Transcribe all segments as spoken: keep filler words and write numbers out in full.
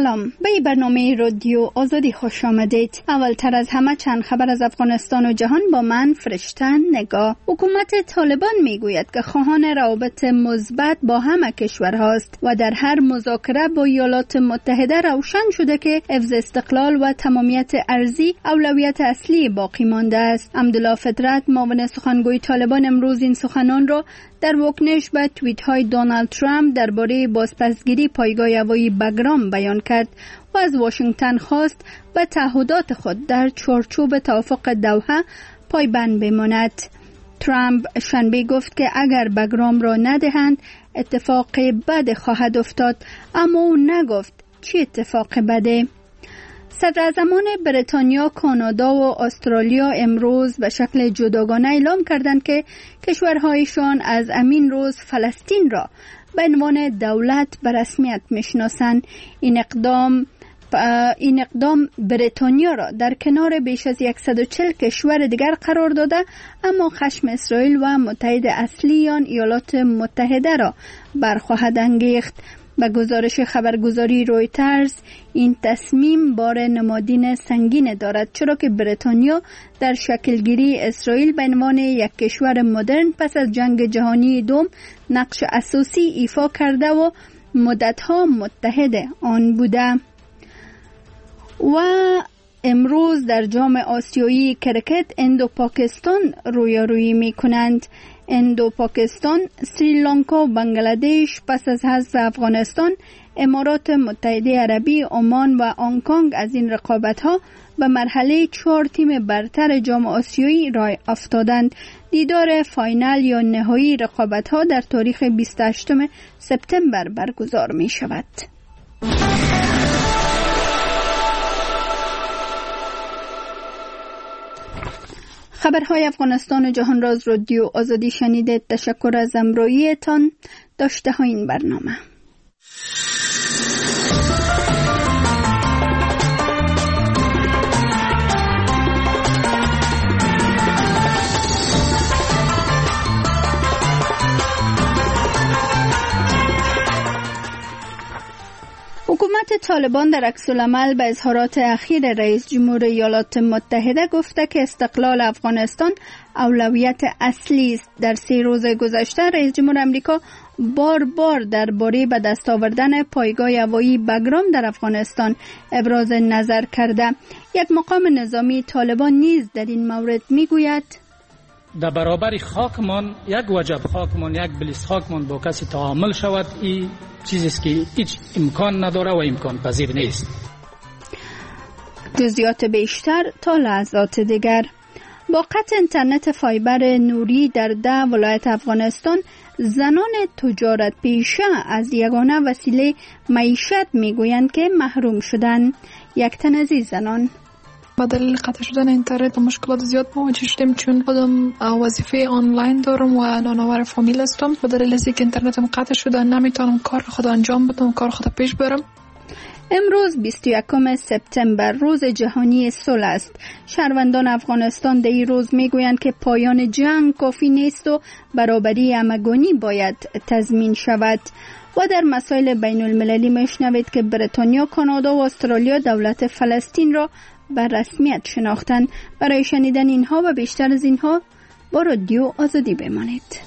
سلام، به این برنامه رادیو آزادی خوش آمدید. اولتر از همه چند خبر از افغانستان و جهان با من فرشته نگاه. حکومت طالبان میگوید که خواهان روابط مثبت با همه کشورهاست و در هر مذاکره با ایالات متحده روشن شده که حفظ استقلال و تمامیت ارضی اولویت اصلی باقی مانده است. عبدالله فطرت، معاون سخنگوی طالبان، امروز این سخنان را در واکنش به توییت های دونالد ترامپ درباره بازپسگیری پایگاه هوایی بگرام بیان کرد و از واشنگتن خواست به تعهدات خود در چارچوب توافق دوحه پایبند بماند. ترامپ شنبه گفت که اگر بگرام را ندهند اتفاق بد خواهد افتاد، اما او نگفت چه اتفاق بده. صدراعظمان بریتانیا، کانادا و استرالیا امروز به شکل جداگانه اعلام کردند که کشورهایشان از امین روز فلسطین را به عنوان دولت به رسمیت میشناسند. این اقدام این اقدام بریتانیا را در کنار بیش از صد و چهل کشور دیگر قرار داده، اما خشم اسرائیل و متحد اصلی آن ایالات متحده را برخواهد انگیخت. به گزارش خبرگزاری رویترز، این تصمیم بار نمادین سنگین دارد، چرا که بریتانیا در شکلگیری اسرائیل به عنوان یک کشور مدرن پس از جنگ جهانی دوم نقش اساسی ایفا کرده و مدتها متحد آن بوده. و امروز در جام آسیایی کرکت هند و پاکستان رویارویی می کنند. هند و پاکستان، سریلانکا و بنگلادش پس از حذف افغانستان، امارات متحده عربی، عمان و هنگ کنگ از این رقابت‌ها به مرحله چهار تیم برتر جام آسیایی راه افتادند. دیدار فاینال یا نهایی رقابت‌ها در تاریخ بیست و هشتم سپتامبر برگزار می شود. خبرهای افغانستان و جهان را از رادیو آزادی شنیدید. تشکر از همراهیتان. داشته های این برنامه. حکومت طالبان در عکس‌العمل به اظهارات اخیر رئیس جمهور ایالات متحده گفته که استقلال افغانستان اولویت اصلی است. در سه روز گذشته رئیس جمهور آمریکا بار بار درباره به دست آوردن پایگاه هوایی بگرام در افغانستان ابراز نظر کرده. یک مقام نظامی طالبان نیز در این مورد میگوید در برابر خاکمان، یک وجب خاکمان، یک بلیس خاکمان با کسی تعامل شود، این چیزی که هیچ امکان نداره و امکان پذیر نیست. جزئیات بیشتر تا لحظات دیگر. با قطع اینترنت فایبر نوری در ده ولایت افغانستان، زنان تجارت پیشه از یگانه وسیله معیشت میگویند که محروم شدند. یک تن از این زنان با دلیل قطع شدن اینترنت و مشکلات زیاد مواجه شدیم، چون خودم وظیفه آنلاین دارم و نانآور فامیل هستم. با دلیل اینکه اینترنتم قطع شده نمیتونم کار خود انجام بدم، کار خود پیش برم. امروز بیست و یکم سپتامبر روز جهانی صلح است. شهروندان افغانستان در این روز میگویند که پایان جنگ کافی نیست و برابری همگانی باید تضمین شود. و در مسائل بین المللی میشنوید که بریتانیا، کانادا و استرالیا دولت فلسطین را به رسمیت شناختند. برای شنیدن اینها و بیشتر از اینها با رادیو آزادی بمانید.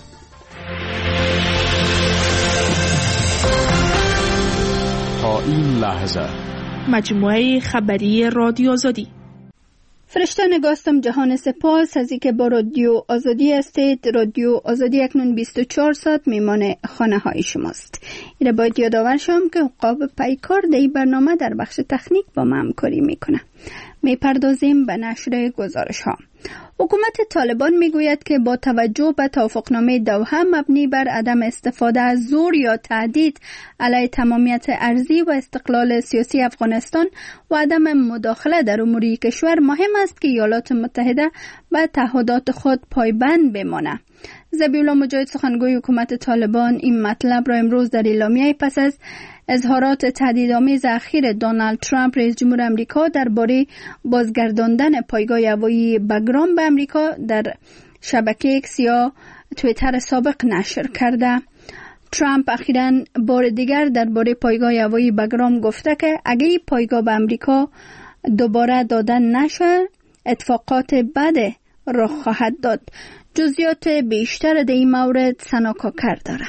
تا این لحظه مجموعه خبری رادیو آزادی. فرشته نگاستم. جهان سپاس از اینکه با رادیو آزادی هستید. رادیو آزادی اکنون بیست و چهار ساعت میمانه خانه های شماست. این باید یادآور شم که عقاب پیکار در این برنامه در بخش تکنیک با ما همکاری میکنه. میپردازیم به نشر گزارش ها. حکومت طالبان میگوید که با توجه به توافقنامه دوحه مبنی بر عدم استفاده از زور یا تهدید علیه تمامیت ارضی و استقلال سیاسی افغانستان و عدم مداخله در امور کشور، مهم است که ایالات متحده به تعهدات خود پایبند بماند. ذبیحالله مجاهد، سخنگوی حکومت طالبان، این مطلب را امروز در اعلامیه پس از اظهارات تهدیدآمیز اخیر دونالد ترامپ رئیس جمهور آمریکا درباره بازگرداندن پایگاه هوایی بگرام به آمریکا در شبکه ایکس یا توییتر سابق نشر کرده. ترامپ اخیراً بار دیگر درباره پایگاه هوایی بگرام گفته که اگه این پایگاه به امریکا دوباره دادن نشه اتفاقات بد رخ خواهد داد. جزئیات بیشتر در این مورد سنا کاکر داره.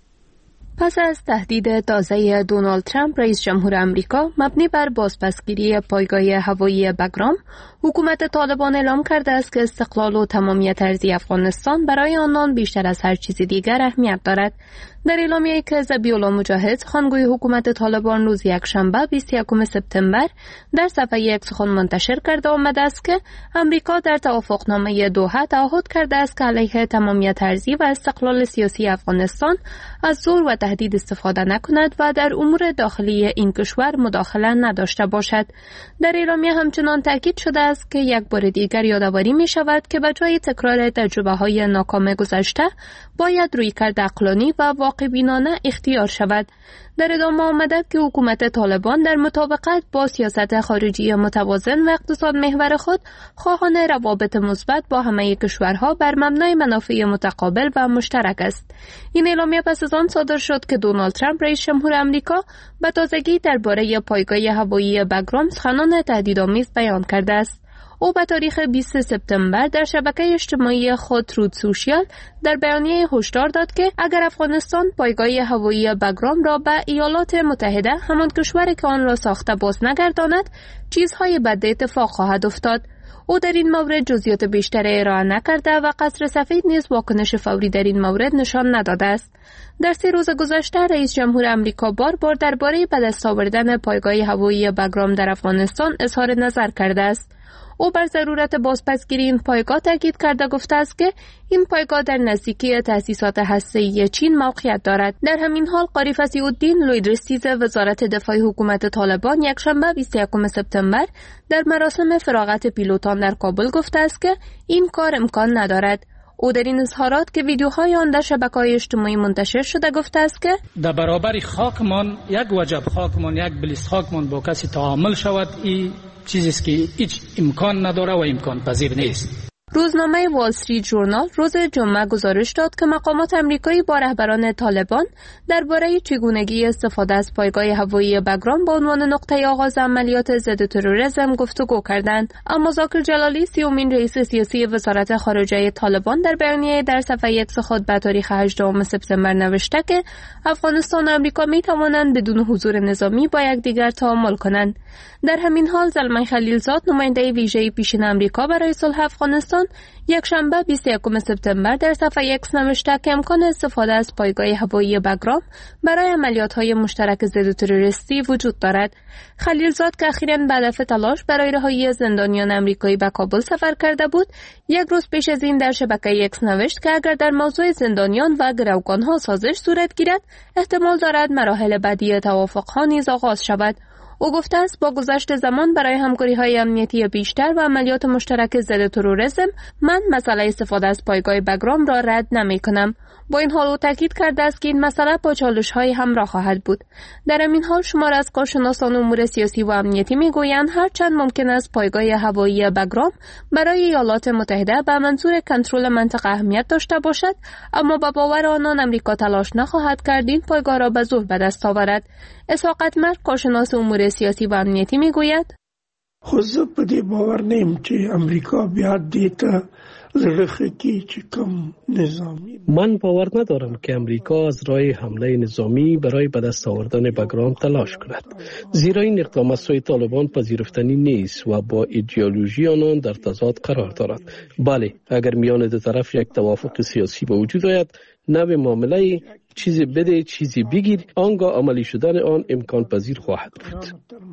پس از تهدید تازه دونالد ترامپ رئیس جمهور آمریکا مبنی بر بازپسگیری پایگاه هوایی بگرام، حکومت طالبان اعلام کرده است که استقلال و تمامیت ارضی افغانستان برای آنان بیشتر از هر چیز دیگر اهمیت دارد. در اعلامیه‌ای که ذبیح‌الله مجاهد خانگوی حکومت طالبان روز یکشنبه بیست و یکم سپتامبر در صفحه اکس خود منتشر کرده آمده است که آمریکا در توافقنامه دوحه تعهد کرده است که علیه تمامیت ارضی و استقلال سیاسی افغانستان از زور و تهدید استفاده نکند و در امور داخلی این کشور مداخله نداشته باشد. در اعلامیه همچنان تاکید شده است که یک بار دیگر یادآوری می شود که به جای تکرار تجربه‌های ناکام گذشته باید رویکرد عقلانی و واقع‌بینانه اختیار شود. در ادامه آمده که حکومت طالبان در مطابقت با سیاست خارجی متوازن و اقتصاد محور خود خواهان روابط مثبت با همه کشورها بر مبنای منافع متقابل و مشترک است. این اعلامیه پس از آن صادر شد که دونالد ترامپ رئیس جمهور آمریکا به تازگی درباره پایگاه هوایی بگرام سخنان تهدیدآمیز بیان کرده است. او به تاریخ بیست سپتامبر در شبکه اجتماعی خود ترود سوشیال در بیانیه هشدار داد که اگر افغانستان پایگاه هوایی بگرام را به ایالات متحده، همان کشوری که آن را ساخته، باز نگرداند، چیزهای بد اتفاق خواهد افتاد. او در این مورد جزئیات بیشتر ارائه نکرده و قصر سفید نیز واکنش فوری در این مورد نشان نداده است. در سه روز گذشته رئیس جمهور آمریکا بار بار درباره به دست آوردن پایگاه هوایی بگرام در افغانستان اظهار نظر کرده است. او بر ضرورت بازپسگیری این پایگاه تاکید کرده گفته است که این پایگاه در نزدیکی تأسیسات هسته‌ای چین موقعیت دارد. در همین حال قاری فصیح‌الدین لویدرسیز وزارت دفاع حکومت طالبان یکشنبه بیست و یکم سپتامبر در مراسم فراغت پیلوتان در کابل گفته است که این کار امکان ندارد. او در این اظهارات که ویدیوهای آن در شبکه‌های اجتماعی منتشر شده گفته است که در برابر خاکمان یک وجب خاکمان یک بلیس خاکمان با کسی تعامل شود، این چیزی است که هیچ امکان نداره و امکان پذیر نیست. روزنامه وال استریت ژورنال روز جمعه گزارش داد که مقامات آمریکایی با رهبران طالبان درباره چگونگی استفاده از پایگاه هوایی بگرام به عنوان نقطه آغاز عملیات ضد تروریسم گفتگو کردند. اما ذاکر جلالی سیومین رئیس سیاسی وزارت خارجه طالبان در بیانیه در صفحه اکس خود به تاریخ هجدهم سپتامبر نوشته که افغانستان و آمریکا می توانند بدون حضور نظامی با یکدیگر تعامل کنند. در همین حال زلمه خلیلزاد نماینده ویژه پیشین آمریکا برای صلح افغانستان یکشنبه بیست و یکم سپتامبر در صفحه اکس نوشته که امکان استفاده از پایگاه هوایی بگرام برای عملیات‌های مشترک ضد تروریستی وجود دارد. خلیلزاد که اخیراً به هدف تلاش برای رهایی زندانیان آمریکایی به کابل سفر کرده بود، یک روز پیش از این در شبکه اکس نوشت که اگر در موضوع زندانیان و گروگان‌ها سازش صورت گیرد، احتمال دارد مراحل بعدی توافق‌ها نیز آغاز شود. او گفته است با گذشت زمان برای همکاری‌های امنیتی بیشتر و عملیات مشترک ضد تروریسم من مسئله استفاده از پایگاه بگرام را رد نمی‌کنم. با این حال او تاکید کرده است که این مسئله با چالش‌های همراه خواهد بود. در همین حال شمار از کارشناسان امور سیاسی و امنیتی می‌گویند هرچند ممکن است پایگاه هوایی بگرام برای ایالات متحده به منظور کنترل منطقه اهمیت داشته باشد، اما با باور آنان امریکا تلاش نخواهد کرد این پایگاه را به زور به دست آورد. اسحاق اتمر کارشناس امور سیاسی و امنیتی میگوید خو زه په دې باور نه یم چې امریکا بیا دې ته زړه ښه کړي چې کوم نظامی. من باور ندارم که امریکا از راه حمله نظامی برای به دست آوردن بگرام تلاش کند، زیرا این اقدام از سوی طالبان پذیرفتنی نیست و با ایدئولوژی آنان در تضاد قرار دارد. بله، اگر میان دو طرف یک توافق سیاسی به وجود آید، نوع معامله چیزی بده چیزی بگیر، آنگاه عملی شدن آن امکان پذیر خواهد بود.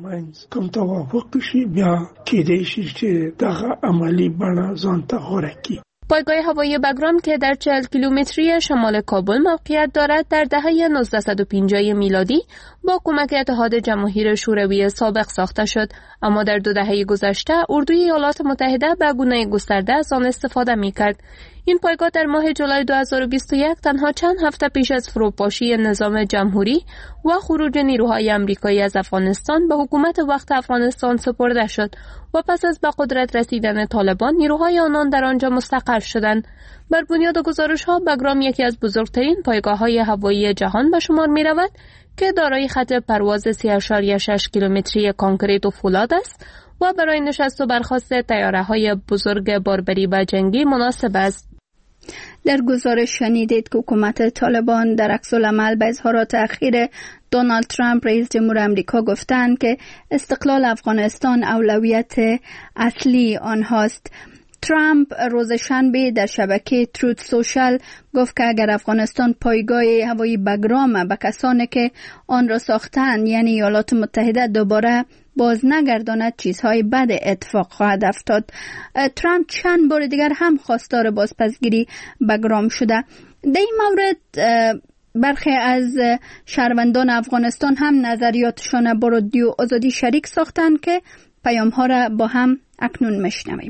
کوم توافق شي بیا کېدای شي چې دغه عملی بڼه ځان ته غوره کړي. پایگاه هوایی بگرام که در چهل کیلومتری شمال کابل موقعیت دارد در دهه نوزده پنجاه میلادی با کمک اتحاد جماهیر شوروی سابق ساخته شد، اما در دو دهه گذشته اردوی ایالات متحده به گونه گسترده از آن استفاده می‌کرد. این پایگاه در ماه جولای دو هزار و بیست و یک تنها چند هفته پیش از فروپاشی نظام جمهوری و خروج نیروهای آمریکایی از افغانستان به حکومت وقت افغانستان سپرده شد و پس از به قدرت رسیدن طالبان نیروهای آنان در آنجا مستقر شدند. بر بنیاد گزارش‌ها بگرام یکی از بزرگترین پایگاه‌های هوایی جهان به شمار می‌رود که دارای خط پرواز سه ممیز شش کیلومتری کانکریت و فولاد است و برای نشست و برخاست طیاره‌های بزرگ باربری و جنگی مناسب است. در گزارش شنیدید که حکومت طالبان در عکس‌العمل به اظهارات اخیر دونالد ترامپ رئیس جمهور آمریکا گفتند که استقلال افغانستان اولویت اصلی آنهاست. ترامپ روز شنبه در شبکه تروت سوشال گفت که اگر افغانستان پایگاه هوایی بگرام به کسانی که آن را ساختند یعنی ایالات متحده دوباره باز نگرداند چیزهای بد اتفاق خواهد افتاد. ترامپ چند بار دیگر هم خواستار بازپسگیری بگرام شده. در این مورد برخی از شهروندان افغانستان هم نظریاتشان با رادیو آزادی شریک ساختند که پیام ها را با هم اکنون میشنویم.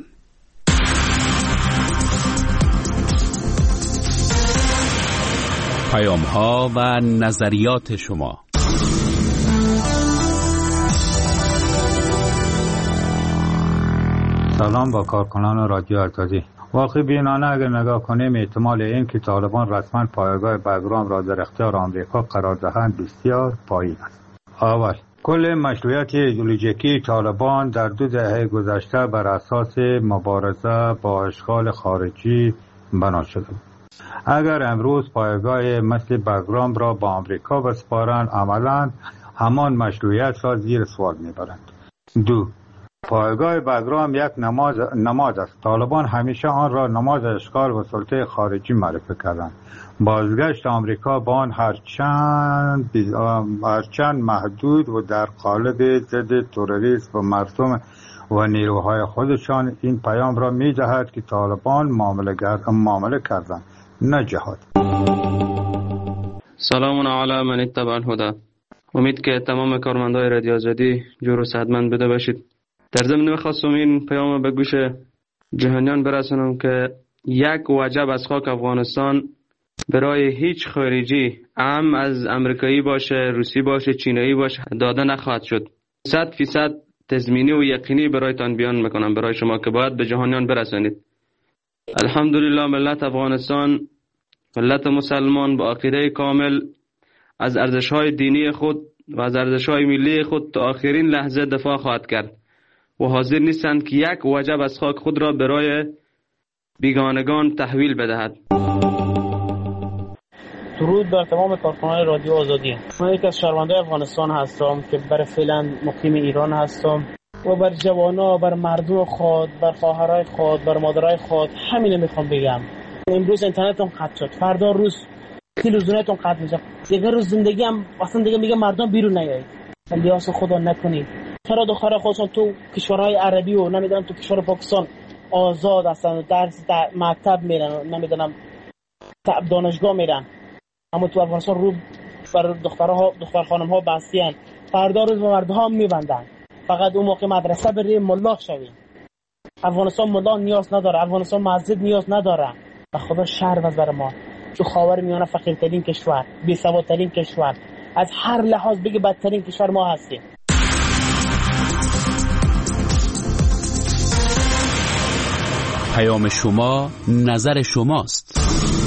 پیام ها و نظریات شما. سلام با کارکنان رادیو آزادی. واقعی بینانه اگر نگاه کنیم احتمال این که طالبان رسما پایگاه بگرام را در اختیار آمریکا قرار دهند بسیار پایین است. اول، کل مشروعیت ایدئولوژیکی طالبان در دو دهه گذشته بر اساس مبارزه با اشغال خارجی بنا شده. اگر امروز پایگاه مثل بگرام را با آمریکا بسپارند عملاً همان مشروعیت را زیر سوال میبرند. دو، پایگاه بگرام یک نماد نماد است. طالبان همیشه آن را نماد اشغال و سلطه خارجی معرفی کردند. بازگشت آمریکا با آن هرچند هرچند محدود و در قالب ضد تروریسم و مردم و نیروهای خودشان این پیام را می‌دهد که طالبان معامله معامله کردند نه جهاد. سلام علی من اتبع الهدى. امید که تمام کارمندای رادیو آزادی جور و صحتمند بده باشید. در ضمن می‌خواستم این پیام به گوش جهانیان برسانم که یک وجب از خاک افغانستان برای هیچ خارجی، هم از امریکایی باشه، روسی باشه، چینایی باشه، داده نخواهد شد. صد فیصد تضمینی و یقینی برایتان بیان میکنم برای شما که باید به جهانیان برسانید. الحمدلله ملت افغانستان، ملت مسلمان با عقیده کامل از ارزش‌های دینی خود و از ارزش‌های ملی خود تا آخرین لحظه دفاع خواهد کرد و حاضر نیستند که یک وجب از خاک خود را برای بیگانگان تحویل بدهد. درود بر تمام کارکنان رادیو آزادی. من یک از شهروندان افغانستان هستم که برای فعلا مقیم ایران هستم و بر جوانا، بر مردم خود، بر خواهرای خود، بر مادرای خود همین میخوام بگم. امروز اینترنتم قطع شد، فردا روز تلویزیونتون قطع میشه، دیگه روز زندگی هم اصلا دیگه میگه مردم بیرون نیایید. الیاس خدا نکنید. چرا دخترای خودشون تو کشورهای عربی و نمیدونم تو کشور پاکستان آزاد هستن، درس در مکتب میرن، نمیدونم دانشگاه میرن، اما تو افغانستان رو بر دخترها دختر خانم ها بستیان. فردا روز مردها میبندن، فقط اون موقع مدرسه بریم ملا شویم. افغانستان ملا نیاز نداره، افغانستان مسجد نیاز نداره. به خدا شرم از بر ما تو خاورمیانه فقیرترین کشور، بی‌سوادترین کشور، از هر لحاظ بگی بدترین کشور ما هستیم. پیام شما نظر شماست.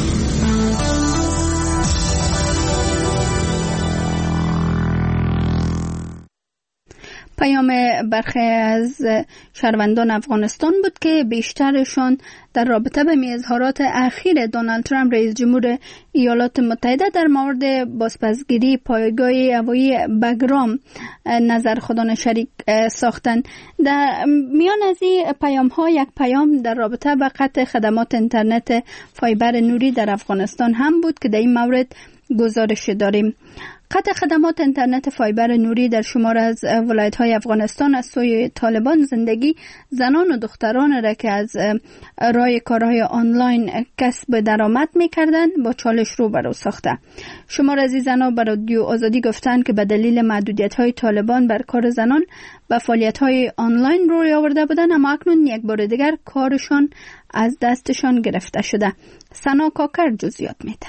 پیام برخی از شهروندان افغانستان بود که بیشترشان در رابطه به اظهارات اخیر دونالد ترامپ رئیس جمهور ایالات متحده در مورد بازپسگیری پایگاه هوایی بگرام نظر خودشان شریک ساختند. در میان از این پیام ها یک پیام در رابطه به قطع خدمات اینترنت فایبر نوری در افغانستان هم بود که در این مورد گزارش داریم. قطع خدمات اینترنت فایبر نوری در شمار از ولایت‌های افغانستان از سوی طالبان زندگی زنان و دختران را که از راه کارهای آنلاین کسب درآمد می‌کردند با چالش روبرو ساخته. شمار از این زنان به رادیو آزادی گفتند که به دلیل محدودیت‌های طالبان بر کار زنان به فعالیت‌های آنلاین روی آورده بودند، اما اکنون یک بار دیگر کارشان از دستشان گرفته شده. سنا کاکر جزئیات میده.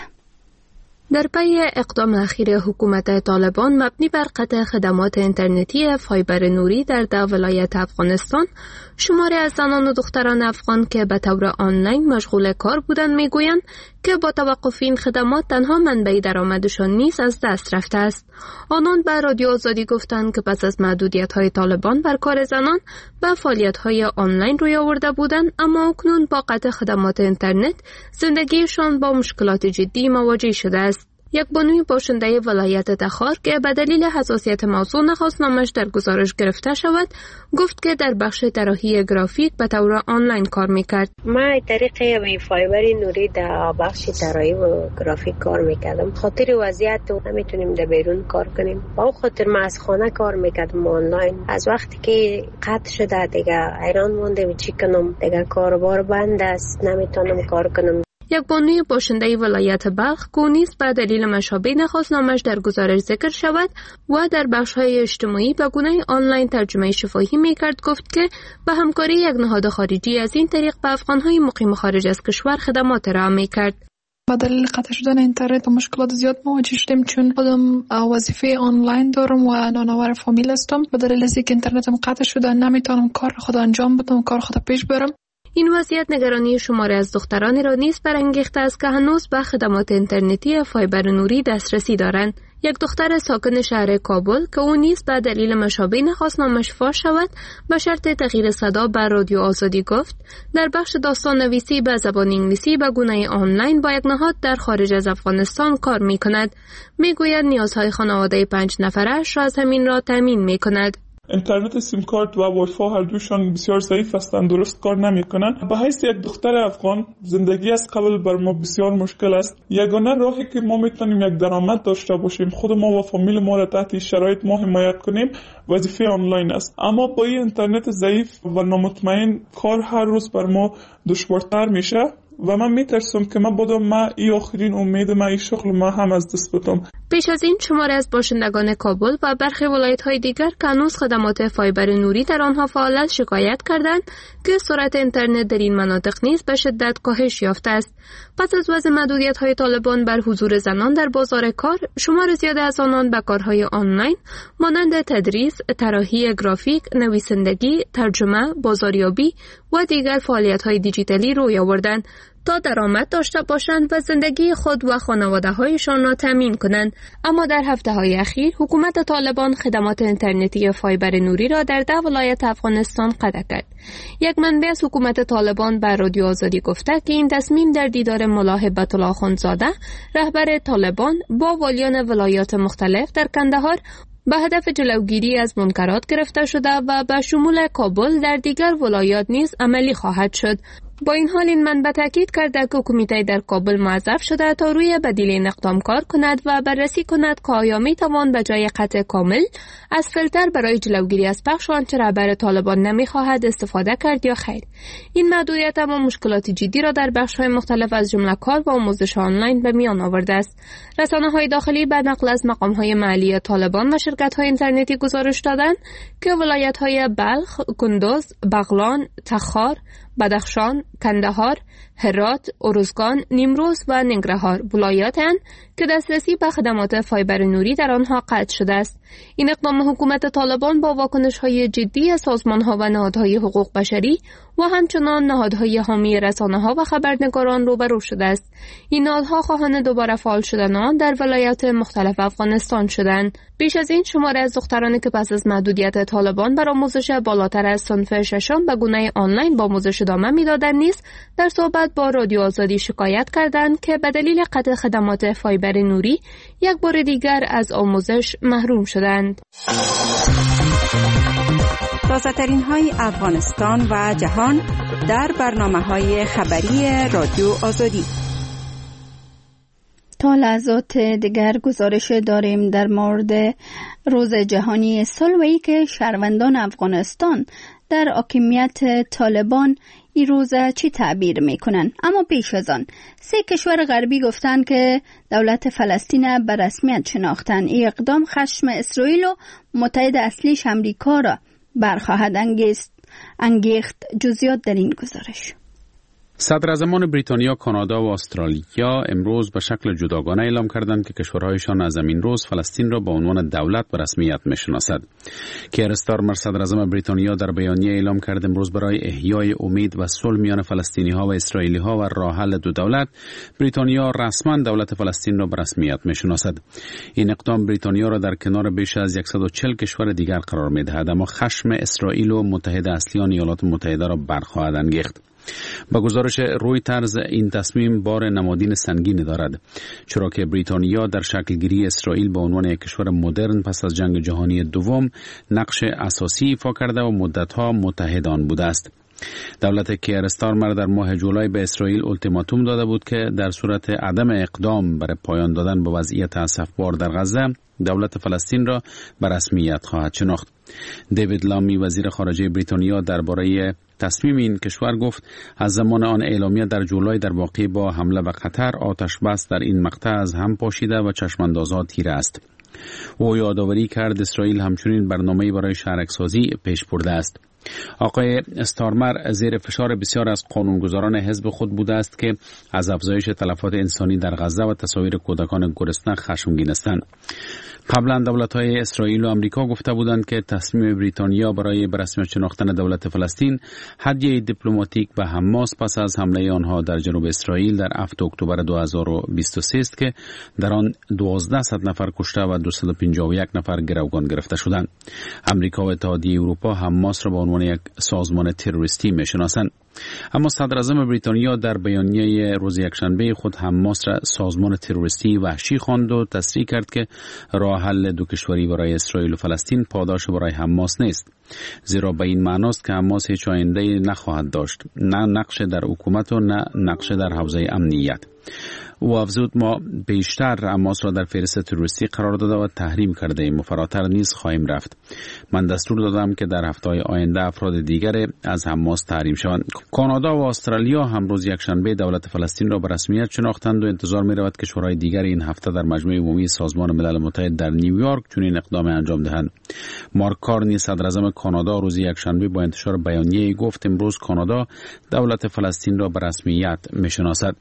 در پی اقدام اخیر حکومت طالبان مبنی بر قطع خدمات اینترنتی فایبر نوری در ده ولایت افغانستان، شماری از زنان و دختران افغان که به طور آنلاین مشغول کار بودند میگویند که با توقف این خدمات تنها منبع درآمدشان نیز از دست رفته است. آنان به رادیو آزادی گفتند که پس از محدودیت‌های طالبان بر کار زنان به فعالیت‌های آنلاین روی آورده بودند، اما اکنون با قطع خدمات اینترنت زندگیشان با مشکلات جدی مواجه شده است. یک بانوی باشنده ولایت تخار که به دلیل حساسیت موضوع نخواست نامش در گزارش گرفته شود، گفت که در بخش طراحی گرافیک به طور آنلاین کار میکرد. من طریق می فایبر نوری در بخش طراحی و گرافیک کار میکردم. خاطر وضعیت نمیتونیم در بیرون کار کنیم. با خاطر من از خانه کار میکردم آنلاین. از وقتی که قطع شده دیگه حیران موندم چی کنم. دیگه کاربار بند است، نمیتونم کار کنم. یک بانوی باشنده ولایت بلخ که نیز به دلیل مشابه نخواست نامش در گزارش ذکر شود و در بخش‌های اجتماعی به گونه آنلاین ترجمه شفاهی می‌کرد، گفت که به همکاری یک نهاد خارجی از این طریق به افغان‌های مقیم خارج از کشور خدمات ارائه می‌کرد. با دلیل قطع شدن اینترنت و مشکلات زیاد مواجه شدیم، چون خودم وظیفه آنلاین دارم و نانآور فامیل هستم. با دلیل اینکه اینترنتم قطع شده نمیتونم کار خود انجام بدم، کار خود پیش برم. این وضعیت نگرانی شماری از دختران را نیز برانگیخته است که هنوز به خدمات اینترنتی فایبر نوری دسترسی دارند. یک دختر ساکن شهر کابل که او نیز به دلیل مشابه نخواست نامش فاش شود، به شرط تغییر صدا به رادیو آزادی گفت در بخش داستان نویسی به زبان انگلیسی به گونه آنلاین با یک نهاد در خارج از افغانستان کار می کند. می گوید نیازهای خانواده پنج نفرش را از همین را تامین می کند. اینترنت سیم کارت و وایفای هر دوشان بسیار ضعیف هستند، درست کار نمی‌کنند. به حیث یک دختر افغان زندگی از قبل بر ما بسیار مشکل است. یگانه راهی که ما میتونیم یک درآمد داشته باشیم، خود ما و فامیل ما را تحت شرایط ما حمایت کنیم، وظیفه آنلاین است. اما با این اینترنت ضعیف و نامطمئن کار هر روز بر ما دشوارتر میشه و من میترسم که من بودم ما ای آخرین امید ما ای شغل ما هم از دست بدم. پیش از این شماره از باشندگان کابل و برخی ولایت‌های دیگر که هنوز خدمات فایبر نوری در آنها فعال است شکایت کردند که سرعت اینترنت در این مناطق نیز به شدت کاهش یافته است. پس از وضع محدودیت‌های طالبان بر حضور زنان در بازار کار، شمار زیاده از آنان به کارهای آنلاین مانند تدریس، طراحی گرافیک، نویسندگی، ترجمه، بازاریابی و دیگر فعالیت‌های دیجیتالی روی آوردند تا درآمد داشته باشند و زندگی خود و خانواده‌هایشان را تامین کنند. اما در هفته‌های اخیر حکومت طالبان خدمات اینترنتی فایبر نوری را در ده ولایت افغانستان قطع کرد. یک منبع از حکومت طالبان بر رادیو آزادی گفته که این تصمیم در دیدار ملا هبت الله خانزاده رهبر طالبان با والیان ولایات مختلف در کندهار به هدف جلوگیری از منکرات گرفته شده و به شمول کابل در دیگر ولایات نیز عملی خواهد شد. با این حال این منبع تاکید کرده که حکومت در کابل موظف شده تا روی بدیل اقدام کار کند و بررسی کند که آیا می توان به جای قطع کامل از فیلتر برای جلوگیری از پخش آنچه رهبر طالبان نمی خواهد استفاده کرد یا خیر. این محدودیت اما مشکلات جدی را در بخش‌های مختلف از جمله کار و آموزش آنلاین به میان آورده است. رسانه‌های داخلی به نقل از مقام‌های محلی طالبان و شرکت‌های اینترنتی گزارش دادند که ولایت‌های بلخ، کندوز، بغلان، تخار، بدخشان، کندهار، هرات، ارزگان، نیمروز و ننگرهار ولایاتند که دسترسی به خدمات فایبر نوری در آنها قطع شده است. این اقدام حکومت طالبان با واکنش‌های جدی از سازمان‌ها و نهادهای حقوق بشری و همچنان نهادهای حامی رسانه‌ها و خبرنگاران روبرو شده است. این نهادها خواهان دوباره فعال شدن آن در ولایات مختلف افغانستان شدند. بیش از این شماره از دخترانی که پس از محدودیت طالبان بر آموزش بالاتر از صنف ششم به گونه آنلاین با آموزش ادامه می‌دادند نیز در صحبت با رادیو آزادی شکایت کردند که به دلیل قطع خدمات فایبر نوری یک بار دیگر از آموزش محروم شدند. تازه‌ترین های افغانستان و جهان در برنامه‌های خبری رادیو آزادی. تا لحظات دیگر گزارش داریم در مورد روز جهانی صلح و ای که شهروندان افغانستان در حاکمیت طالبان این روز چی تعبیر میکنن. اما پیش از آن سه کشور غربی گفتن که دولت فلسطین به رسمیت شناختن. این اقدام خشم اسرائیل و متحد اصلیش امریکا را برخواهد انگیخت. جزئیات در این گزارش. صدراعظمان بریتانیا، کانادا و استرالیا امروز به شکل جداگانه اعلام کردند که کشورهایشان از این روز فلسطین را به عنوان دولت به رسمیت میشناسد. کیر استارمر، صدراعظم بریتانیا، در بیانیه اعلام کرد امروز برای احیای امید و صلح میان فلسطینی ها و اسرائیلی ها و راه حل دو دولت، بریتانیا رسما دولت فلسطین را به رسمیت میشناسد. این اقدام بریتانیا را در کنار بیش از صد و چهل کشور دیگر قرار میدهد، اما خشم اسرائیل و متحد اصلیان ایالات متحده را برخواهد انگیخت. با گزارش رویترز این تصمیم بار نمادین سنگینی دارد، چرا که بریتانیا در شکلگیری اسرائیل به عنوان یک کشور مدرن پس از جنگ جهانی دوم نقش اساسی ایفا کرده و مدتها متحد آن بوده است. دولت کیر استارمر در ماه جولای به اسرائیل التیماتوم داده بود که در صورت عدم اقدام برای پایان دادن به وضعیت اسفبار در غزه، دولت فلسطین را به رسمیت خواهد شناخت. دیوید لامی، وزیر خارجه بریتانیا، درباره تصمیم این کشور گفت از زمان آن اعلامیه در جولای در واقع با حمله به قطر، آتش بس در این مقطع از هم پاشیده و چشماندازها تیره است. او یادآوری کرد اسرائیل همچنین برنامه‌ای برای شهرک‌سازی پیش برده است. آقای استارمر زیر فشار بسیار از قانونگذاران حزب خود بوده است که از افزایش تلفات انسانی در غزه و تصاویر کودکان گرسنه خشمگین هستند. قبلا دولت‌های اسرائیل و آمریکا گفته بودند که تصمیم بریتانیا برای به رسمیت شناختن دولت فلسطین هدیه دیپلماتیک به حماس پس از حمله آنها در جنوب اسرائیل در هفتم اکتبر دو هزار و بیست و سه است که در آن دوازده نفر کشته و دویست و پنجاه و یک نفر گروگان گرفته شدند. آمریکا و اتحادیه اروپا حماس را به عنوان یک سازمان تروریستی می‌شناسند. اما صدراعظم بریتانیا در بیانیه روز یکشنبه خود حماس را سازمان تروریستی وحشی خواند و تصریح کرد که راه حل دو کشوری برای اسرائیل و فلسطین پاداش برای حماس نیست، زیرا به این معناست که حماس هیچ آینده‌ای نخواهد داشت، نه نقش در حکومت و نه نقش در حوزه امنیت. او افزود ما بیشتر حماس را در فهرست تروریستی قرار داده و تحریم کرده ایم و فراتر نیز خواهیم رفت. من دستور دادم که در هفته‌های آینده افراد دیگر از حماس تحریم شوند. کانادا و استرالیا هم روز یکشنبه دولت فلسطین را به رسمیت شناختند و انتظار می رود که شورای دیگر این هفته در مجمع عمومی سازمان ملل متحد در نیویورک چنین اقدام انجام دهند. مارک کارنی، صدراعظم کانادا، روز یکشنبه با انتشار بیانیه‌ای گفت امروز کانادا دولت فلسطین را به رسمیت می‌شناسد.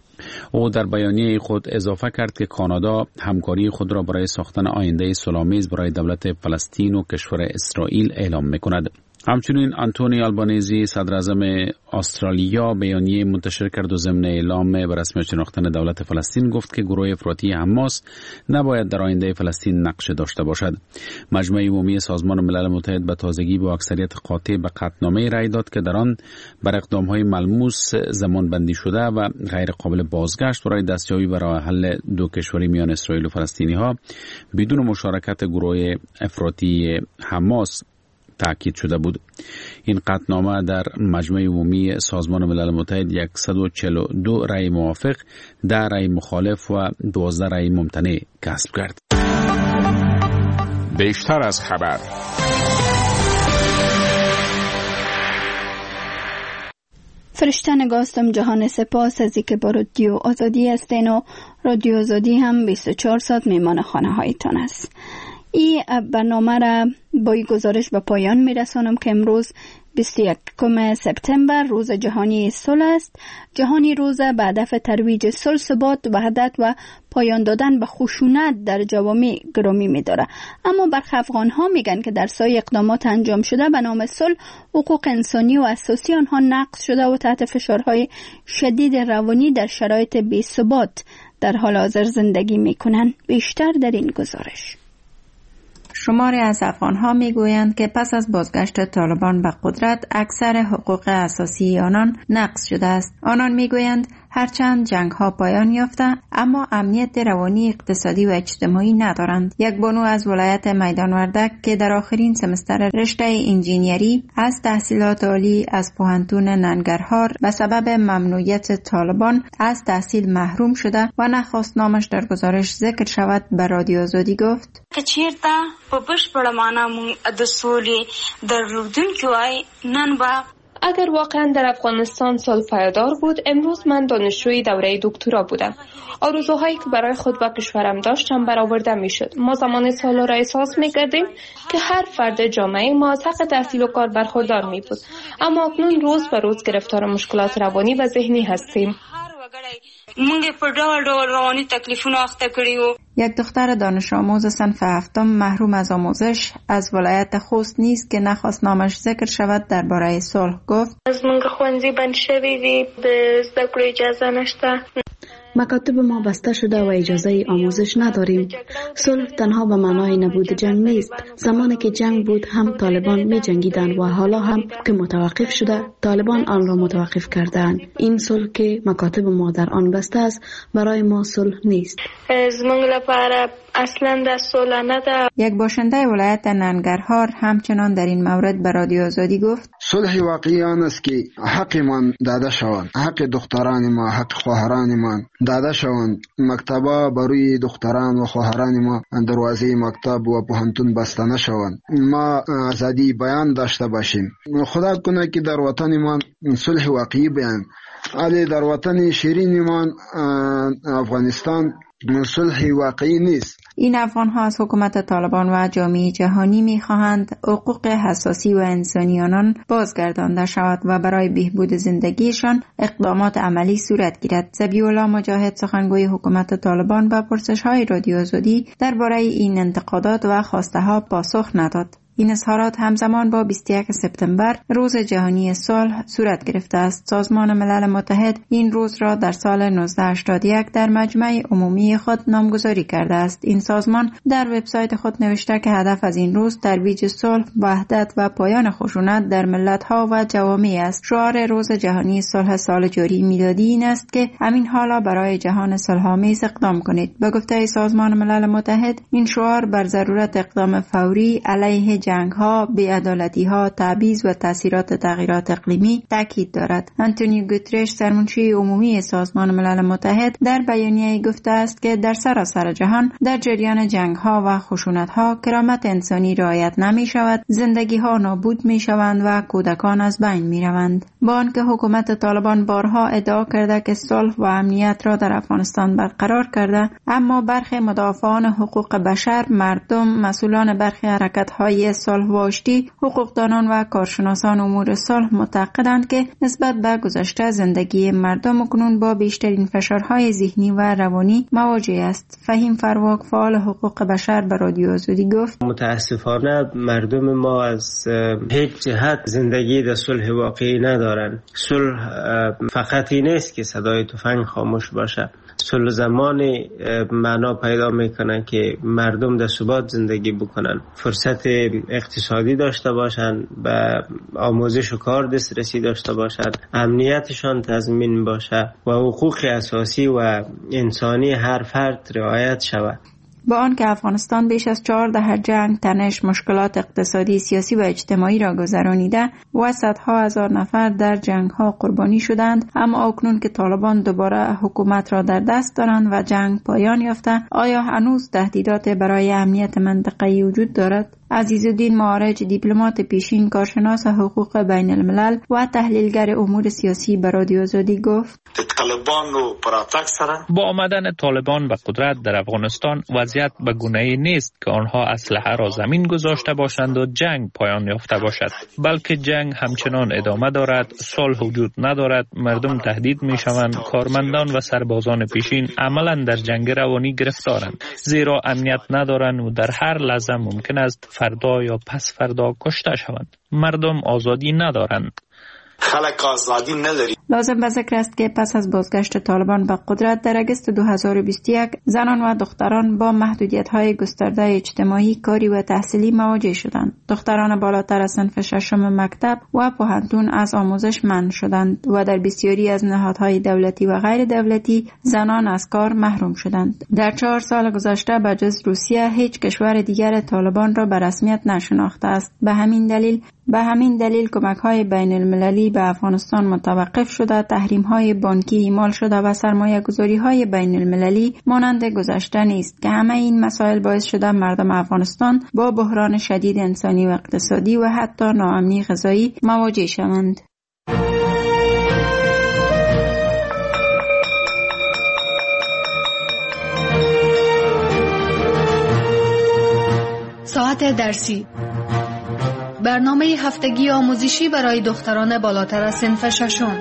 او در بیانیه خود اضافه کرد که کانادا همکاری خود را برای ساختن آینده صلح‌آمیز برای دولت فلسطین و کشور اسرائیل اعلام می‌کند. همچنین آنتونی آلبانیزی، صدراعظم استرالیا، بیانیه منتشر کرد و ضمن اعلام به رسمیت شناختن دولت فلسطین گفت که گروه افراطی حماس نباید در آینده فلسطین نقش داشته باشد. مجمع عمومی سازمان ملل متحد به تازگی با اکثریت قاطع به قطعنامه رأی داد که در آن بر اقدام‌های ملموس زمان بندی شده و غیر قابل بازگشت برای دستیابی به راه حل دو کشوری میان اسرائیل و فلسطینی‌ها بدون مشارکت گروه افراطی حماس تأکید شده بود. این قطعنامه در مجمع عمومی سازمان ملل متحد صد و چهل و دو رأی موافق، ده رأی مخالف و دوازده رأی ممتنع کسب کرد. بیشتر از خبر. فرشته نگاستم جهان سپاس از اینکه با رادیو آزادی هستین و رادیو آزادی هم بیست و چهار ساعت میمان خانه هایتان است. این برنامه را با این گزارش به پایان میرسانم که امروز بیست و یکم سپتامبر روز جهانی صلح است. جهانی روز به هدف ترویج صلح، ثبات، وحدت و پایان دادن به خشونت در جوامع گرامی می‌داره. اما برخی افغان‌ها میگن که در سایه اقدامات انجام شده به نام صلح، حقوق انسانی و اساسی آنها نقض شده و تحت فشارهای شدید روانی در شرایط بی‌ثبات در حال حاضر زندگی می‌کنند. بیشتر در این گزارش. شماری از افغان‌ها می‌گویند که پس از بازگشت طالبان به قدرت اکثر حقوق اساسی آنان نقض شده است. آنان می‌گویند هرچند جنگ ها پایان یافته اما امنیت روانی، اقتصادی و اجتماعی ندارند. یک بانو از ولایت میدان وردک که در آخرین سمستر رشته انجینیری از تحصیلات عالی از پوهنتون ننگرهار به سبب ممنوعیت طالبان از تحصیل محروم شده و نخواست نامش در گزارش ذکر شود، به رادیو آزادی گفت که چیرته په بشپړه معنا مونږ د سولې درلودونکي وای نن به اگر واقعا در افغانستان صلح پایدار بود، امروز من دانشجوی دوره دکترا بودم. آرزوهایی که برای خود و کشورم داشتم برآورده میشد. ما زمان صلح را احساس میکردیم که هر فرد جامعه ما از حق تحصیل و کار برخوردار می بود. اما اکنون روز به روز گرفتار مشکلات روانی و ذهنی هستیم. مونږ په ډول ډول رواني تکلیفونه اخته کړیو. یک دختر دانش آموز صنف هفتم محروم از آموزش از ولایت خوست نیست که نخواست نامش ذکر شود درباره صلح گفت از مونږ ښوونځي بند شوی دی، د زده کړو اجازه نشته. مکاتب ما بسته شده و اجازه آموزش نداریم. صلح تنها به معنای نبود جنگ نیست. زمانی که جنگ بود هم طالبان می جنگیدند و حالا هم که متوقف شده طالبان آن را متوقف کردند. این صلح که مکاتب ما در آن بسته است برای ما صلح نیست. زمونږ لپاره اصلا د صلح نه ده. یک باشنده ولایت ننگرهار همچنان در این مورد به رادیو آزادی گفت صلح واقعی آن است که حقمان داده شوند، حق دختران ما، حق خواهران ما داده شوند. مکتبا بروی دختران و خواهران ما دروازه مکتب و پوهنتون بسته نشوند. ما آزادی بیان داشته باشیم. خدا کنه که در وطن ما صلح واقعی بیان، علی در وطن شیرین ما افغانستان صلح واقعی نیست. این افغان ها از حکومت طالبان و جامعه جهانی می خواهند حقوق حساسی و انسانی آنان بازگردانده شود و برای بهبود زندگیشان اقدامات عملی صورت گیرد. ذبیح‌الله مجاهد سخنگوی حکومت طالبان به پرسش های رادیو آزادی درباره این انتقادات و خواسته ها پاسخ نداد. این اظهارات همزمان با بیست و یکم سپتامبر روز جهانی صلح صورت گرفته است. سازمان ملل متحد این روز را در سال نوزده هشتاد و یک در مجمع عمومی خود نامگذاری کرده است. این سازمان در وبسایت خود نوشته که هدف از این روز ترویج صلح، وحدت و پایان خشونت در ملت‌ها و جوامع است. شعار روز جهانی صلح سال جاری میلادی این است که همین حالا برای جهان صلح‌آمیز اقدام کنید. به گفته سازمان ملل متحد این شعار بر ضرورت اقدام فوری علیه جنگ ها، بی‌عدالتی ها، تبعیض و تاثیرات تغییرات اقلیمی تاکید دارد. آنتونیو گوترش سرمنشی عمومی سازمان ملل متحد در بیانیه گفته است که در سراسر جهان در جریان جنگ ها و خشونت ها کرامت انسانی رعایت نمی شود، زندگی ها نابود می شوند و کودکان از بین می روند. با آنکه حکومت طالبان بارها ادعا کرده که صلح و امنیت را در افغانستان برقرار کرده، اما برخی مدافعان حقوق بشر، مردم، مسئولان برخی حرکت های صلح و آشتی، حقوقدانان و کارشناسان امور صلح معتقدند که نسبت به گذشته زندگی مردم اکنون با بیشترین فشارهای ذهنی و روانی مواجه است. فهیم فرواک فعال حقوق بشر به رادیو آزادی گفت متاسفانه مردم ما از هیچ جهت زندگی در صلح واقعی ندارند. صلح فقط این نیست که صدای تفنگ خاموش باشه. صلح زمانی معنا پیدا میکنن که مردم در ثبات زندگی بکنن، فرصت اقتصادی داشته باشن، به آموزش و کار دسترسی داشته باشن، امنیتشان تضمین باشه و حقوق اساسی و انسانی هر فرد رعایت شود. با آنکه افغانستان بیش از چهار دهه جنگ، تنش، مشکلات اقتصادی، سیاسی و اجتماعی را گذرانیده و صدها هزار نفر در جنگ ها قربانی شدند، اما اکنون که طالبان دوباره حکومت را در دست دارند و جنگ پایان یافته، آیا هنوز تهدیدات برای امنیت منطقه‌ای وجود دارد؟ عزیزالدین معارج، دیپلمات پیشین، کارشناس حقوق بین الملل و تحلیلگر امور سیاسی به رادیو آزادی گفت با آمدن طالبان به قدرت در افغانستان وضعیت به گونه‌ای نیست که آنها اسلحه را زمین گذاشته باشند و جنگ پایان یافته باشد، بلکه جنگ همچنان ادامه دارد، صلح وجود ندارد، مردم تهدید می‌شوند، کارمندان و سربازان پیشین عملاً در جنگ روانی گرفتارند، زیرا امنیت ندارند و در هر لحظه ممکن است فردا یا پس فردا کشته شوند. مردم آزادی ندارند. خلق آزادی نداری. لازم به ذکر است که پس از بازگشت طالبان به قدرت در اگست دو هزار و بیست و یک زنان و دختران با محدودیت‌های گسترده اجتماعی، کاری و تحصیلی مواجه شدند. دختران بالاتر از صنف ششم مکتب و پوهنتون از آموزش منع شدند و در بسیاری از نهادهای دولتی و غیر دولتی زنان از کار محروم شدند. در چهار سال گذشته به جز روسیه هیچ کشور دیگر طالبان را به رسمیت نشناخته است. به همین دلیل به همین دلیل کمک‌های بین المللی به افغانستان متوقف شده، تحریم‌های بانکی اعمال شده و سرمایه‌گذاری‌های بین المللی مانند گذشته نیست که همه این مسائل باعث شده مردم افغانستان با بحران شدید انسانی و اقتصادی و حتی ناامنی غذایی مواجه شوند. ساعت درسی، برنامه هفتگی آموزشی برای دختران بالاتر از صنف ششم.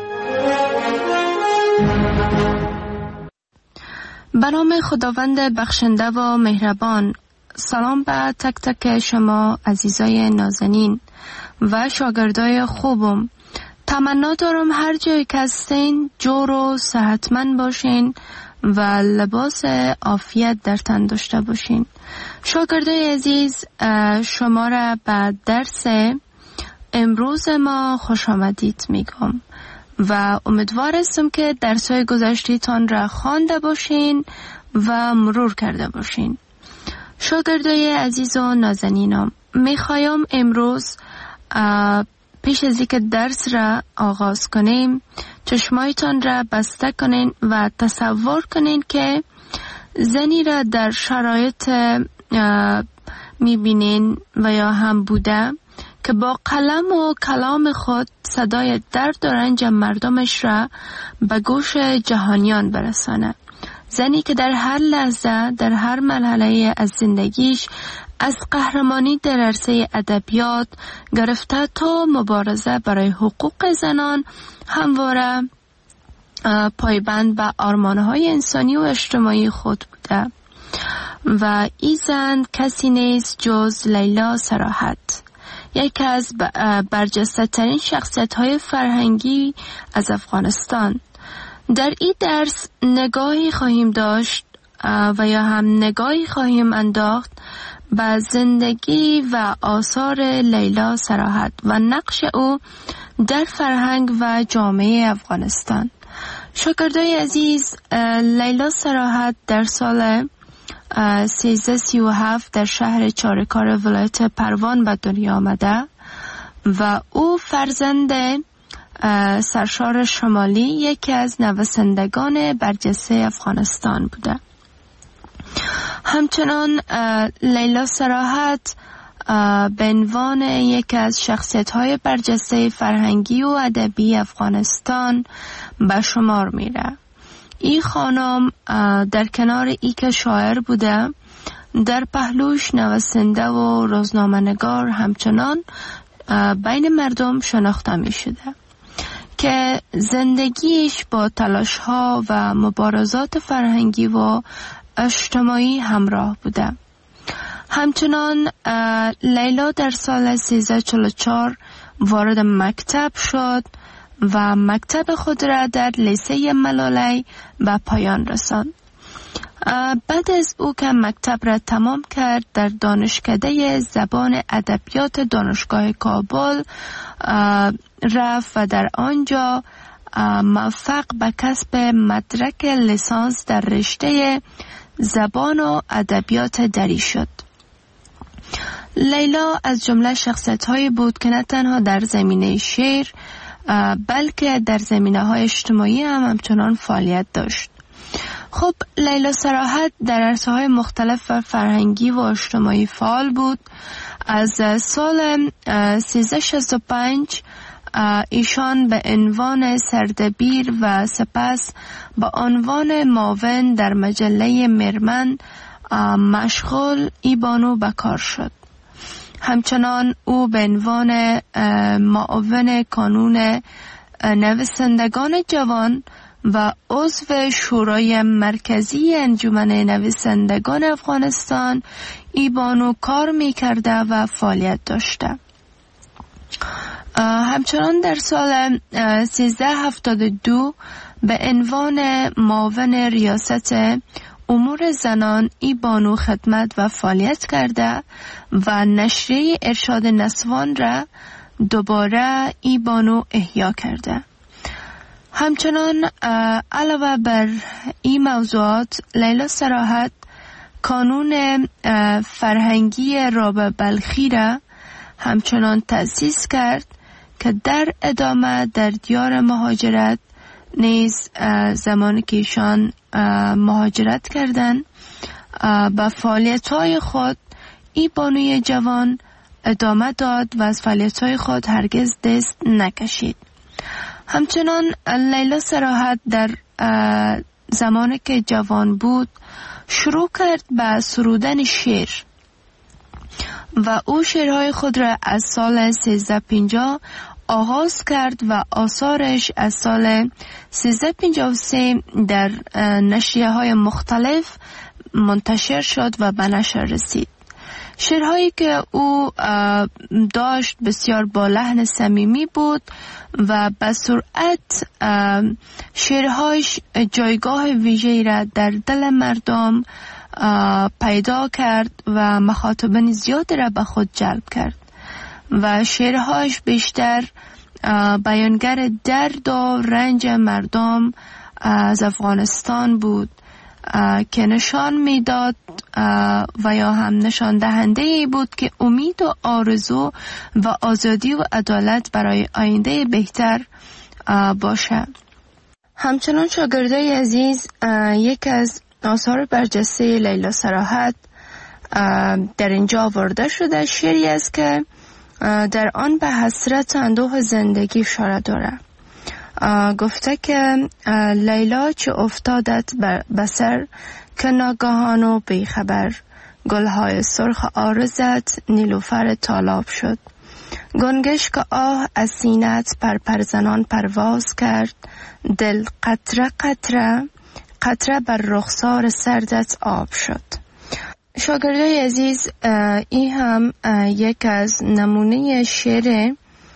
به نام خداوند بخشنده و مهربان. سلام به تک تک شما عزیزای نازنین و شاگردای خوبم. تمنا دارم هر جایی که هستین جور و صحتمند باشین و لباس عافیت در تن داشته باشین. شاگردای عزیز، شما را به درس امروز ما خوش آمدید میگم و امیدوار هستم که درس‌های گذشته‌تان را خوانده باشین و مرور کرده باشین. شاگردای عزیز و نازنینم، میخوایم امروز پیش از اینکه درس را آغاز کنیم چشمایتان را بسته کنین و تصور کنین که زنی را در شرایط میبینین و یا هم بوده که با قلم و کلام خود صدای درد و رنج مردمش را به گوش جهانیان برسانه. زنی که در هر لحظه، در هر مرحله از زندگیش، از قهرمانی در عرصه ادبیات گرفته تا مبارزه برای حقوق زنان همواره پایبند به آرمان‌های انسانی و اجتماعی خود بوده و این زن کسی نیست جز لیلا صراحت، یکی از برجسته ترین شخصیت های فرهنگی از افغانستان. در این درس نگاهی خواهیم داشت و یا هم نگاهی خواهیم انداخت به زندگی و آثار لیلا صراحت و نقش او در فرهنگ و جامعه افغانستان. شاگردای عزیز، لیلا صراحت در سال سیزده سی و هفت در شهر چارکار ولایت پروان به دنیا آمده و او فرزند سرشار شمالی، یکی از نویسندگان برجسته افغانستان بوده. همچنان لیلا صراحت به عنوان یکی از شخصیت‌های برجسته فرهنگی و ادبی افغانستان به شمار میره. این خانم در کنار ای که شاعر بوده، در پهلوش نویسنده و روزنامه‌نگار همچنان بین مردم شناخته می شده که زندگیش با تلاش‌ها و مبارزات فرهنگی و اجتماعی همراه بوده. همچنان لیلا در سال سیزده چهل و چهار وارد مکتب شد و مکتب خود را در لیسه ملالی به پایان رساند. بعد از او که مکتب را تمام کرد، در دانشکده زبان ادبیات دانشگاه کابل رفت و در آنجا موفق به کسب مدرک لیسانس در رشته زبان و ادبیات دری شد. لیلا از جمله شخصیت‌هایی بود که نه تنها در زمینه شعر بلکه در زمینه‌های اجتماعی هم همچنان فعالیت داشت. خب لیلا صراحت در عرصه‌های مختلف و فرهنگی و اجتماعی فعال بود. از سال سیزده شصت و پنج ایشان به عنوان سردبیر و سپس به عنوان معاون در مجله مرمن مشغول ای بانو به کار شد. همچنان او به عنوان معاون کانون نویسندگان جوان و عضو شورای مرکزی انجمن نویسندگان افغانستان ای بانو کار می کرده و فعالیت داشته. همچنان در سال سیزده هفتاد و دو به عنوان معاون ریاست امور زنان ای بانو خدمت و فعالیت کرده و نشریه ارشاد نسوان را دوباره ای بانو احیا کرده. همچنان علاوه بر این موضوعات، لیلا صراحت کانون فرهنگی رابعه بلخی را همچنان تأسیس کرد که در ادامه در دیار مهاجرت نیز زمانی که ایشان مهاجرت کردند به فعالیت‌های خود ای بانوی جوان ادامه داد و از فعالیت‌های خود هرگز دست نکشید. همچنان لیلا صراحت در زمانی که جوان بود شروع کرد به سرودن شعر و او شعرهای خود را از سال سیزده پنجاه آغاز کرد و آثارش از سال سیزده پنجاه و سه در نشریه های مختلف منتشر شد و به نشر رسید. شعرهایی که او داشت بسیار با لحن صمیمی بود و به سرعت شعرهایش جایگاه ویژه‌ای را در دل مردم پیدا کرد و مخاطبین زیادی را به خود جلب کرد و شعرهایش بیشتر بیانگر درد و رنج مردم از افغانستان بود که نشان میداد و یا هم نشان دهنده ای بود که امید و آرزو و آزادی و عدالت برای آینده بهتر باشه. همچنان شاگردای عزیز، یک از آثار برجسته لیلا صراحت در اینجا آورده شده شعری است که در آن به حسرت اندوه زندگی اشاره داره. گفته که لیلا چه افتادت به سر که ناگهان و بیخبر، گلهای سرخ عارضت نیلوفر تالاب شد. گنگش که آه از سینت پر پرزنان پرواز کرد، دل قطره قطره قطره بر رخسار سردت آب شد. شاگردای عزیز، این هم یک از نمونه شعر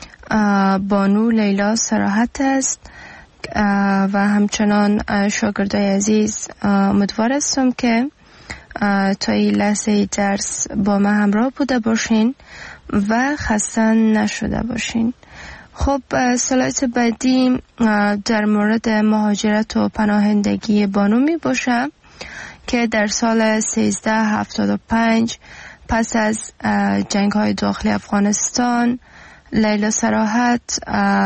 بانو لیلا صراحت است و همچنان شاگردای عزیز امیدوار هستم که تا این لحظه درس با ما همراه بوده باشین و خسته نشده باشین. خب سلایت بعدی در مورد مهاجرت و پناهندگی بانو می باشه که در سال سیزده هفتاد و پنج پس از جنگ های داخلی افغانستان لیلا صراحت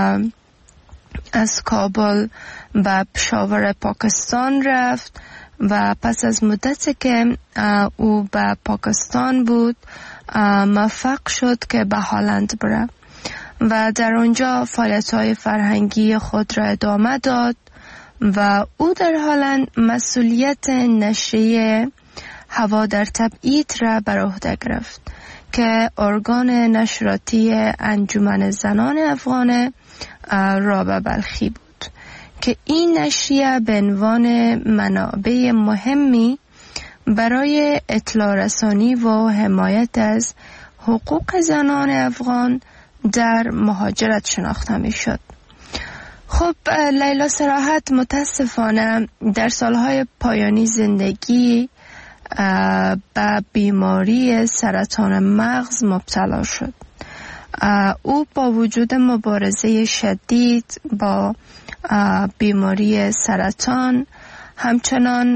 از کابل به پشاور پاکستان رفت و پس از مدتی که او به پاکستان بود موفق شد که به هلند بره و در آنجا فعالیت‌های فرهنگی خود را ادامه داد و او در هلند مسئولیت نشریه هوا در تبعید را بر عهده گرفت که ارگان نشراتی انجمن زنان افغان رابعه بلخی بود که این نشریه به عنوان منابع مهمی برای اطلاع رسانی و حمایت از حقوق زنان افغان در مهاجرت شناخته می شد. خب لیلا صراحت متاسفانه در سالهای پایانی زندگی به بیماری سرطان مغز مبتلا شد. او با وجود مبارزه شدید با بیماری سرطان همچنان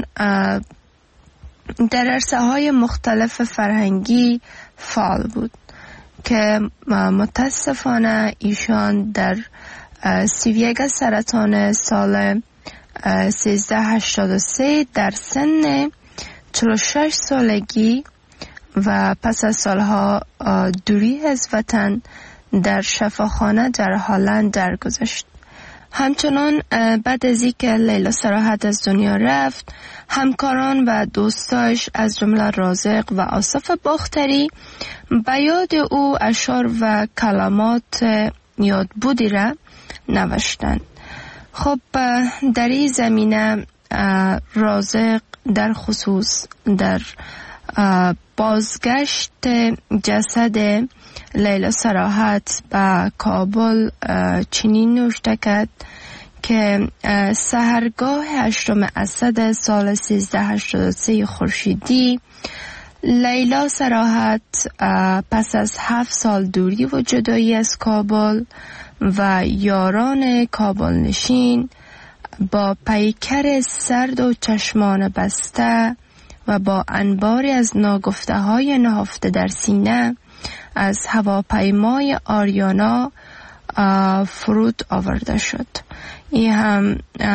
در عرصه‌های مختلف فرهنگی فعال بود که متاسفانه ایشان در سی و یک سرطان سال سیزده هشتاد و سه در سن چهل و شش سالگی و پس از سالها دوری از وطن در شفاخانه در هلند درگذشت. همچنان بعد از اینکه لیلا صراحت از دنیا رفت، همکاران و دوستاش از جمله رازق و آصف باختری به یاد او اشعار و کلمات یادبودی را نوشتند. خب در این زمینه رازق در خصوص در بازگشت جسد لیلا صراحت به کابل چنین نوشته کرد که سحرگاه هشتم اسد سال سیزده هشتاد و سه خورشیدی لیلا صراحت پس از هفت سال دوری و جدایی از کابل و یاران کابل نشین با پیکر سرد و چشمان بسته و با انباری از ناگفته های نهفته در سینه از هواپیمای آریانا فرود آورده شد. این هم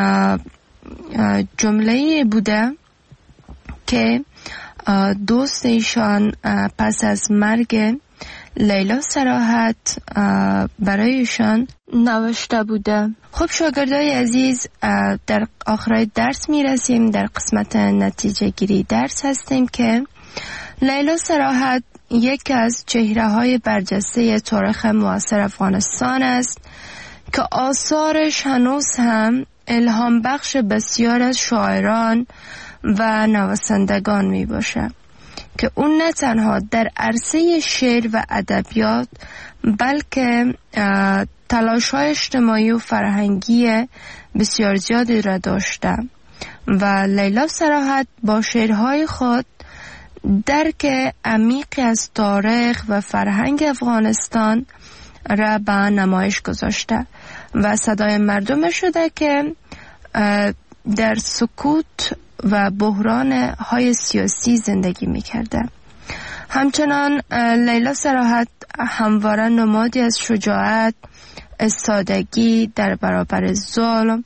جمله بوده که دوست ایشان پس از مرگ لیلا صراحت برایشان نوشته بوده. خب شاگردای عزیز، در آخرای درس می رسیم. در قسمت نتیجه گیری درس هستیم که لیلا صراحت یکی از چهره های برجسته تاریخ معاصر افغانستان است که آثارش هنوز هم الهام بخش بسیار از شاعران و نویسندگان می باشه که اون نه تنها در عرصه شعر و ادبیات بلکه تلاش‌های اجتماعی و فرهنگی بسیار زیادی را داشته و لیلا صراحت با شعرهای خود درک عمیقی از تاریخ و فرهنگ افغانستان را به نمایش گذاشته و صدای مردم شده که در سکوت و بحران های سیاسی زندگی می کرده. همچنان لیلا صراحت همواره نمادی از شجاعت، استادگی در برابر ظلم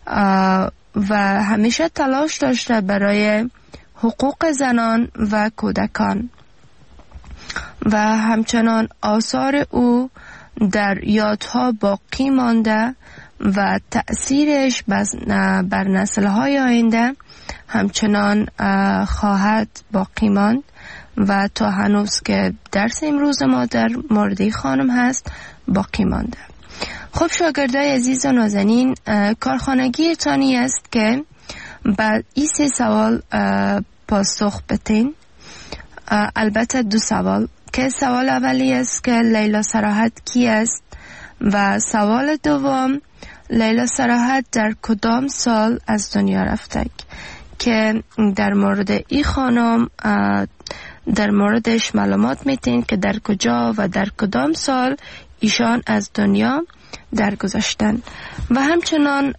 و همیشه تلاش داشته برای حقوق زنان و کودکان و همچنان آثار او در یادها باقی مانده و تأثیرش بر نسل‌های آینده همچنان خواهد باقی ماند و تا هنوز که درس امروز ما در مورد خانم هست باقی مانده. خب شاگردای عزیز و نازنین، کارخانگی تانی است که بعد این سه سوال پاسخ بتین. البته دو سوال که سوال اولی است که لیلا صراحت کی است و سوال دوم لیلا صراحت در کدام سال از دنیا رفته که در مورد این خانم در موردش معلومات میتین که در کجا و در کدام سال ایشان از دنیا درگذشتن. و همچنان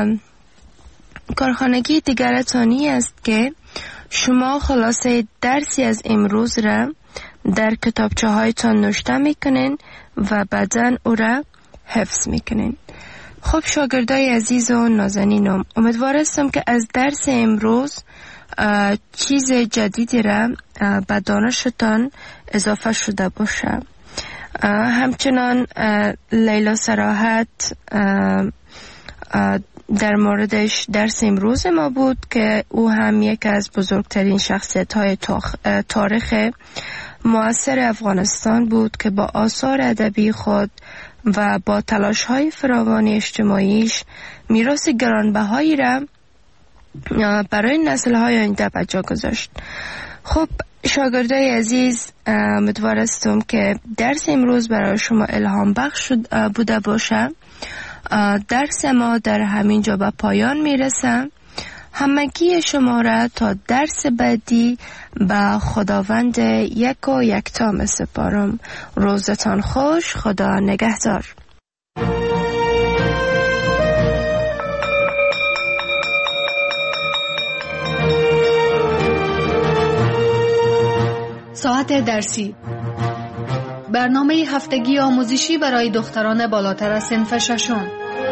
کارخانگی دیگر تانی است که شما خلاصه درسی از امروز را در کتابچه هایتان نوشته میکنین و بعداً او را حفظ میکنین. خب شاگردای عزیز و نازنینم، امیدوارستم که از درس امروز چیز جدیدی را به دانشتان اضافه شده باشه. همچنان لیلا صراحت در موردش درس امروز ما بود که او هم یک از بزرگترین شخصیت های تاریخ معاصر افغانستان بود که با آثار ادبی خود و با تلاش های فراوان اجتماعیش میراث گرانبهایی را برای نسل های آینده به جا گذاشت. خب شاگردای عزیز، امیدوارستم که درس امروز برای شما الهام بخش بوده باشه. درس ما در همین جا به پایان میرسه. همگی شما را تا درس بعدی به خداوند یک و یکتا می سپارم. روزتان خوش. خدا نگهدار. ساعت درسی، برنامه هفتگی آموزشی برای دختران بالاتر از صنف ششم.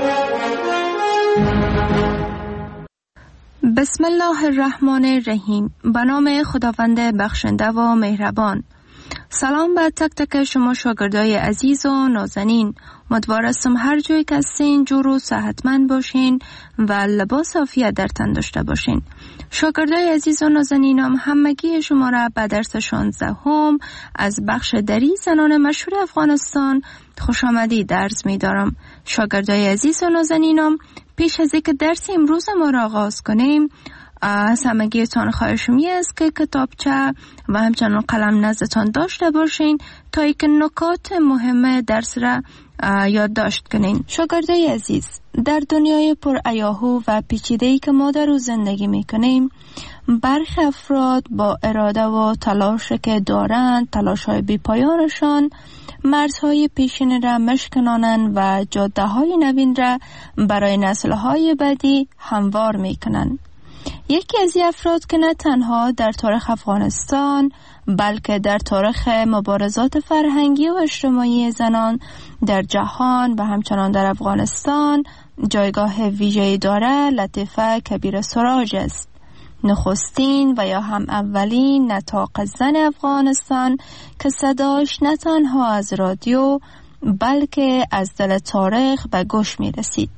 بسم الله الرحمن الرحیم. به نام خداوند بخشنده و مهربان. سلام به تک تک شما شاگردای عزیز و نازنین. امیدوارم هر جایی که هستین جور و صحتمند باشین و لباس عافیت در تن داشته باشین. شاگردای عزیز و نازنینم، همگی شما را به درس شانزده هم از بخش دری زنان مشهور افغانستان خوش آمدید عرض می دارم. شاگردای عزیز و نازنینم، پیش از اینکه درس امروز ما را آغاز کنیم، از همگیتان خواهش می است که کتابچه و همچنان قلم نزدتان داشته باشین تا یک نکات مهم درس را یادداشت کنین. شاگردای عزیز، در دنیای پر ایاهو و پیچیده‌ای که ما در او زندگی می کنیم، برخی افراد با اراده و تلاشی که دارند، تلاش‌های بی‌پایانشان مرزهای پیشین را مشکنانند و جاده‌های نوین را برای نسل‌های بعدی هموار می‌کنند. یکی از این افراد که نه تنها در تاریخ افغانستان بلکه در تاریخ مبارزات فرهنگی و اجتماعی زنان در جهان و همچنان در افغانستان جایگاه ویژه‌ای دارد، لطیفه کبیر سراج است. نخستین و یا هم اولین نطاق زن افغانستان که صداش نه تنها از رادیو بلکه از دل تاریخ به گوش می رسید.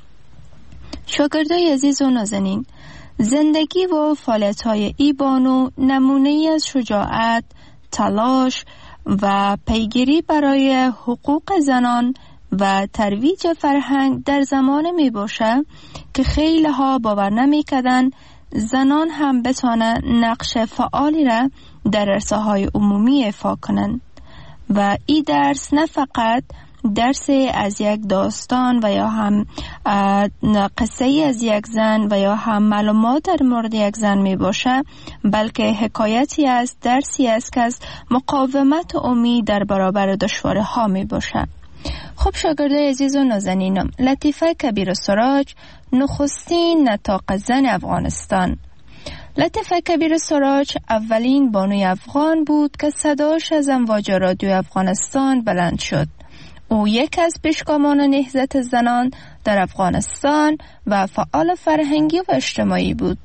شاگردای عزیز و نازنین، زندگی و فعالیت‌های ای بانو نمونه‌ای از شجاعت، تلاش و پیگیری برای حقوق زنان و ترویج فرهنگ در زمان می باشه که خیلی ها باور نمی کردن زنان هم بتوانند نقش فعالی را در عرصه‌های عمومی ایفا کنند و این درس نه فقط درس از یک داستان و یا هم قصه از یک زن و یا هم معلومات در مورد یک زن می باشه، بلکه حکایتی است، درسی است که از مقاومت و امید در برابر دشواری ها می باشه. خب شاگردای عزیز و نازنینم، لطیفه کبیر سراج نخستین نطاق زن افغانستان. لطیفه کبیر سراج اولین بانوی افغان بود که صداش از امواج رادیو افغانستان بلند شد. او یک از پیشگامان نهضت زنان در افغانستان و فعال فرهنگی و اجتماعی بود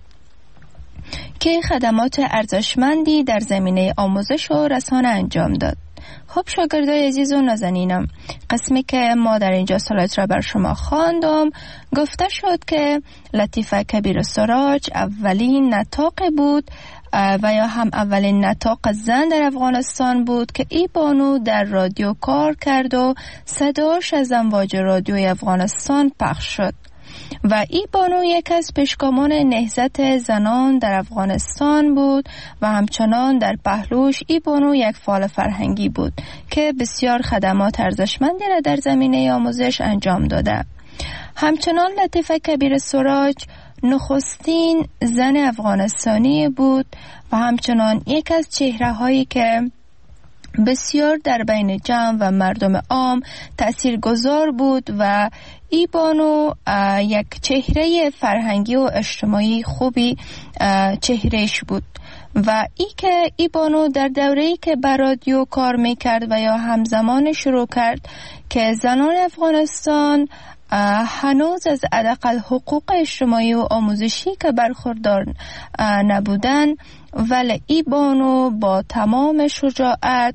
که خدمات ارزشمندی در زمینه آموزش و رسانه انجام داد. خب شاگردای عزیز و نازنینم، قسمی که ما در اینجا سلایت را بر شما خواندم گفته شد که لطیفه کبیر سراج اولین نطاق بود و یا هم اولین نطاق زن در افغانستان بود که ای بانو در رادیو کار کرد و صداش از امواج رادیوی افغانستان پخش شد و ای بانو یک از پیشگامان نهضت زنان در افغانستان بود و همچنان در پهلوش ای بانو یک فعال فرهنگی بود که بسیار خدمات ارزشمندی را در زمینه آموزش انجام داده. همچنان لطیفه کبیر سراج نخستین زن افغانستانی بود و همچنان یک از چهره هایی که بسیار در بین جمع و مردم عام تاثیرگذار بود و ای بانو یک چهره فرهنگی و اجتماعی خوبی چهرهش بود و ای که ای بانو در دوره‌ای که بر رادیو کار میکرد و یا همزمان شروع کرد که زنان افغانستان هنوز از حداقل حقوق اجتماعی و آموزشی که برخوردار نبودن، ولی ای بانو با تمام شجاعت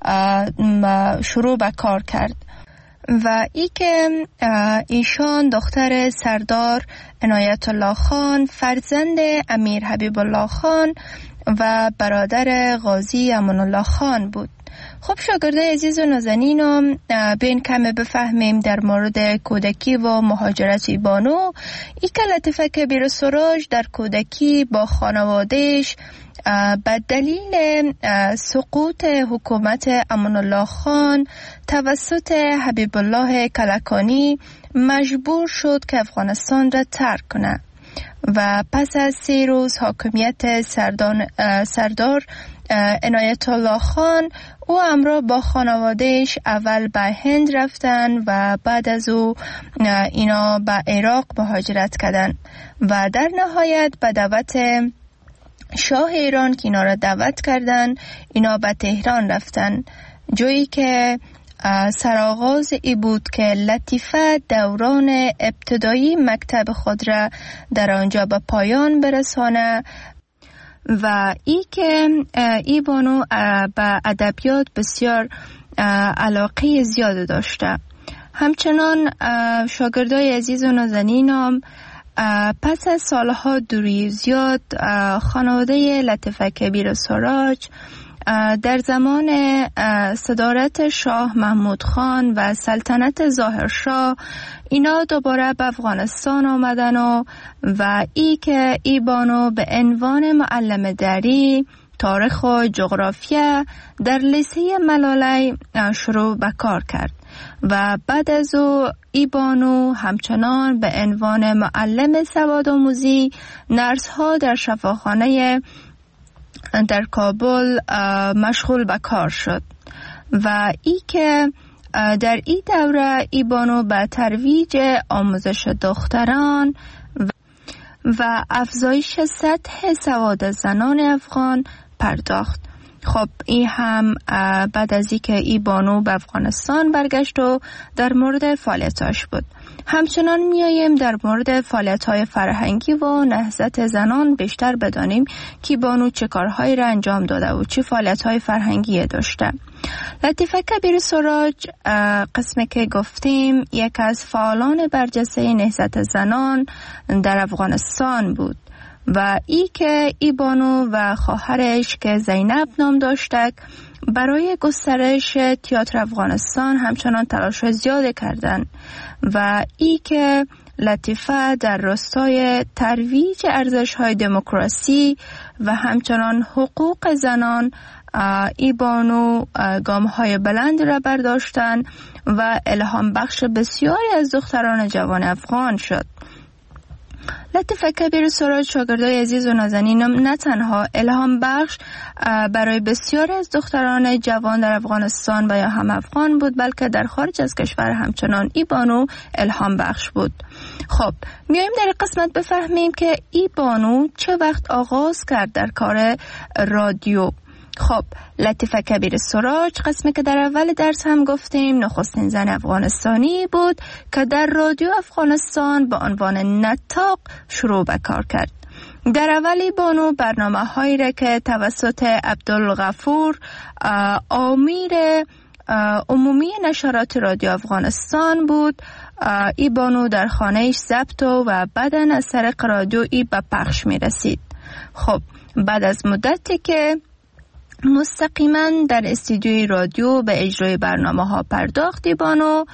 شروع به کار کرد و ای که ایشان دختر سردار عنایت الله خان، فرزند امیر حبیب الله خان و برادر غازی امان الله خان بود. خب شاگرده عزیز و نازنینم، بین کمی بفهمیم در مورد کودکی و مهاجرت بانو. ای که لطیفه کبیر سراج در کودکی با خانوادهش به دلیل سقوط حکومت امان الله خان توسط حبیب الله کلکانی مجبور شد که افغانستان را ترک کنه و پس از سه روز حاکمیت سردان سردار عنایت الله خان او همراه با خانوادهش اول به هند رفتن و بعد از او اینا به عراق مهاجرت کردن و در نهایت به دعوت شاه ایران که اینا را دعوت کردن اینا به تهران رفتن، جایی که سرآغاز ای بود که لطیفه دوران ابتدایی مکتب خود را در آنجا به پایان برسانه و ای که ای بانو به ادبیات بسیار علاقه زیاد داشته. همچنان شاگردای عزیز و نازنینم، پس از سالها دوری زیاد خانواده لطیفه کبیر سراج در زمان صدارت شاه محمود خان و سلطنت ظاهرشاه اینا دوباره به افغانستان آمدن و و ای که ای بانو به عنوان معلم دری تاریخ و جغرافیا در لیسه ملاله شروع به کار کرد و بعد از او ای بانو همچنان به عنوان معلم سوادآموزی نرس ها در شفاخانه در کابل مشغول به کار شد و ای که در این دوره ای بانو به ترویج آموزش دختران و افزایش سطح سواد زنان افغان پرداخت. خب این هم بعد از اینکه ای بانو به افغانستان برگشت و در مورد فعالیتاش بود. همچنان میاییم در مورد فعالیت‌های فرهنگی و نهضت زنان بیشتر بدانیم که بانو چه کارهایی را انجام داده و چه فعالیت‌های فرهنگی داشته. لطیفه کبیر سراج قسمی که گفتیم یک از فعالان برجسته نهضت زنان در افغانستان بود و ای که ای بانو و خواهرش که زینب نام داشتک برای گسترش تئاتر افغانستان همچنان تلاش زیاد کردند و ای که لطیفه در راستای ترویج ارزش‌های دموکراسی و همچنان حقوق زنان ای بانو گام‌های بلند را برداشتند و الهام بخش بسیاری از دختران جوان افغان شد. لطیفه کبیر سراج شاگردای عزیز و نازنینم نه تنها الهام بخش برای بسیاری از دختران جوان در افغانستان و یا هم افغان بود، بلکه در خارج از کشور همچنان ای بانو الهام بخش بود. خب میایم در قسمت بفهمیم که ای بانو چه وقت آغاز کرد در کار رادیو. خب لطیفه کبیر سراج قسمی که در اول درس هم گفتیم نخستین زن افغانستانی بود که در رادیو افغانستان به عنوان نطاق شروع به کار کرد. در اولی بانو برنامه هایی را که توسط عبدالغفور آمیر عمومی نشرات رادیو افغانستان بود، ای بانو در خانهش ضبط و بعداً از طریق رادیو ای به پخش می رسید. خب بعد از مدتی که مستقیما در استودیوی رادیو به اجرای برنامه ها پرداختی بانو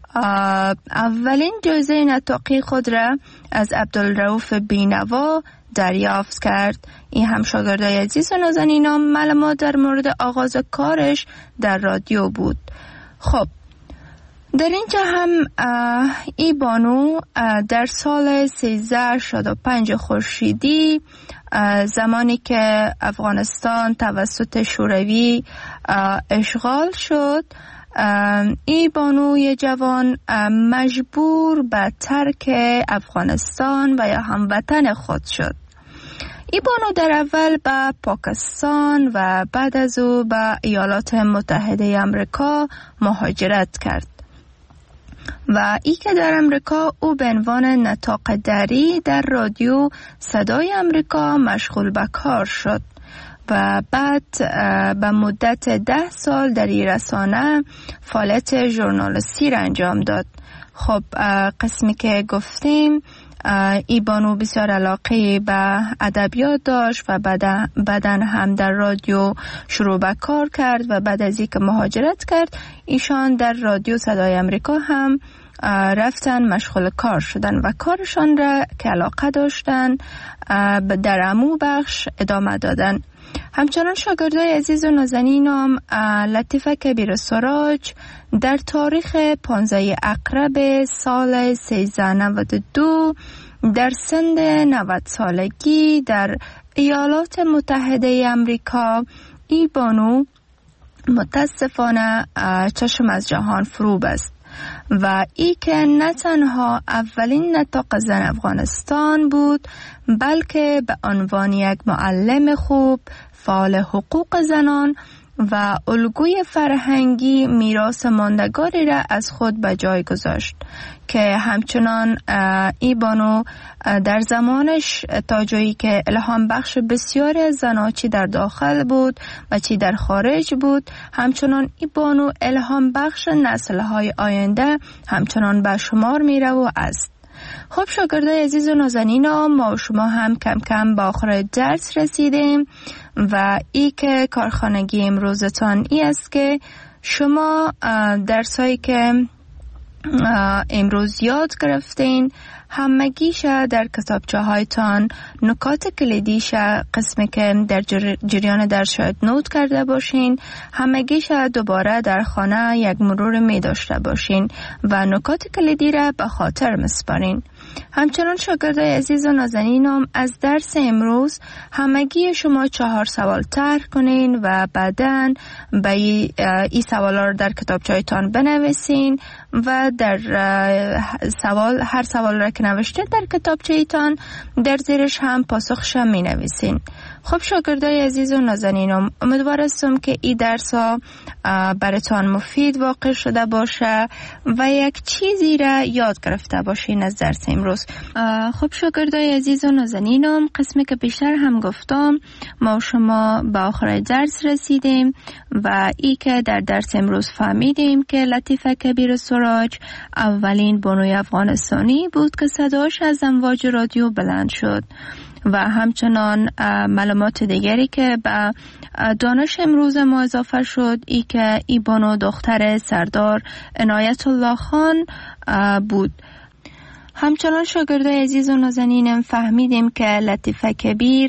اولین جایزه نطاقی خود را از عبدالرؤوف بینوا دریافت کرد. این هم شاگردای عزیز و نازنینم معلومات در مورد آغاز کارش در رادیو بود. خب در اینجا هم ای بانو در سال سیزده شصت و پنج خورشیدی زمانی که افغانستان توسط شوروی اشغال شد، ای بانوی جوان مجبور به ترک افغانستان و یا هموطن خود شد. ای بانو در اول به پاکستان و بعد از او به ایالات متحده آمریکا مهاجرت کرد و ای که در امریکا او به عنوان نطاق دری در رادیو صدای امریکا مشغول به کار شد و بعد به مدت ده سال در این رسانه فعالیت ژورنالیستی را انجام داد. خب قسمی که گفتیم ای بانو بسیار علاقه به ادبیات داشت و بعداً هم در رادیو شروع به کار کرد و بعد از اینکه مهاجرت کرد ایشان در رادیو صدای امریکا هم رفتن مشغول کار شدن و کارشان را که علاقه داشتن در عمو بخش ادامه دادن. همچنان شاگردای عزیز و نازنینم لطیفه کبیر سراج در تاریخ پانزده اقرب سال سیزده نود و دو در سن نود سالگی در ایالات متحده امریکا ای بانو متاسفانه چشم از جهان فرو بست و ای که نه تنها اولین نطاق زن افغانستان بود بلکه به عنوان یک معلم خوب، فعال حقوق زنان و الگوی فرهنگی میراث ماندگاری را از خود به جای گذاشت که همچنان ای بانو در زمانش تا جایی که الهام بخش بسیاری از زنها چی در داخل بود و چی در خارج بود، همچنان ای بانو الهام بخش نسل‌های آینده همچنان به شمار میره و است. خب شاگردای عزیز و نازنینم، ما و شما هم کم کم با آخر درس رسیدیم و ای که کارخانگی امروزتان ای است که شما درسایی که امروز یاد گرفتین همگیش در کتابچه هایتان نکات کلیدیش قسمی که در جریان درس شاید نوت کرده باشین همگیش دوباره در خانه یک مرور می داشته باشین و نکات کلیدی را به خاطر مسپارین. همچنان شاگردای عزیز و نازنینم از درس امروز همگی شما چهار سوال طرح کنین و بعداً به این سوالا رو در کتابچه‌تان بنویسین و در سوال هر سوال را که نوشته در کتابچه‌تان در زیرش هم پاسخش می نویسین. خب شاگردای عزیز و نازنینم، امیدوار هستم که این درس ها براتان مفید واقع شده باشه و یک چیزی را یاد گرفته باشین از درس امروز. خب شاگردای عزیز و نازنینم، قسمی که بیشتر هم گفتم ما و شما به آخر درس رسیدیم و ای که در درس امروز فهمیدیم که لطیفه کبیر سراج اولین بانوی افغانستانی بود که صداش از امواج رادیو بلند شد و همچنان معلومات دیگری که به دانش امروز ما اضافه شد ای که ای بانو دختر سردار عنایت الله خان بود. همچنان شاگردای عزیز و نازنینم فهمیدیم که لطیفه کبیر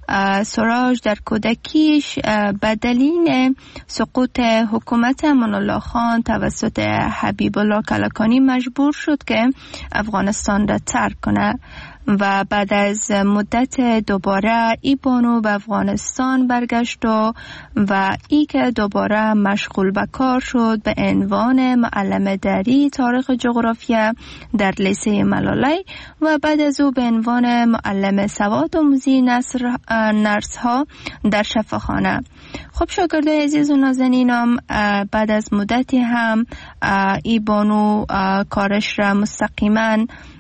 سراج در کودکیش به دلیل سقوط حکومت امان الله خان توسط حبیب الله کلکانی مجبور شد که افغانستان را ترک کنه و بعد از مدت دوباره ای بانو به افغانستان برگشت و و ای که دوباره مشغول به کار شد به عنوان معلم دری تاریخ جغرافیا در لیسه ملالی و بعد از او به عنوان معلم سواد آموزی نرس ها در شفاخانه. خب شاگردای عزیز و نازنینم، بعد از مدتی هم ای بانو کارش را مستقیما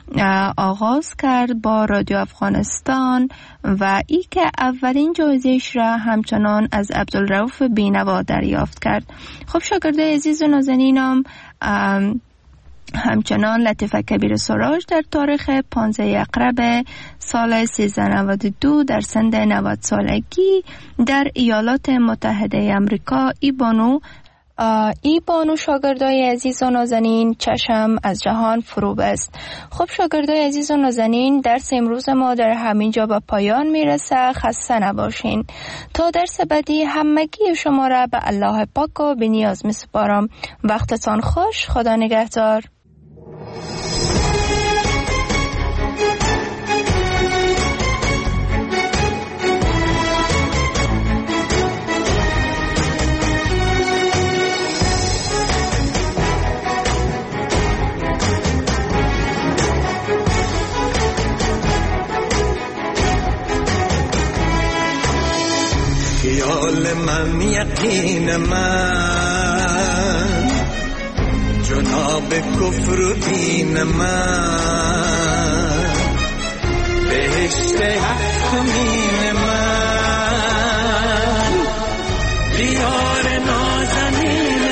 آغاز کرد با رادیو افغانستان و ای که اولین جایزه‌اش را همچنان از عبدالرؤوف بینوا دریافت کرد. خب شاگردای عزیز و نازنینم، همچنان لطیفه کبیر سراج در تاریخ پانزده اقرب سال سیزده نود و دو در سن نود سالگی در ایالات متحده امریکا ای بانو ای بانو شاگردای عزیز و نازنین چشم از جهان فرو بست. خب شاگردای عزیز و نازنین، درس امروز ما در همین جا به پایان میرسه. خسته نباشین. تا درس بعدی همگی شما را به الله پاک و به نیاز میسپارم. وقتتان خوش. خدا نگهدار. خیال من یقین من جناب کفر و دین من بهشت حق مین من دیار نازنین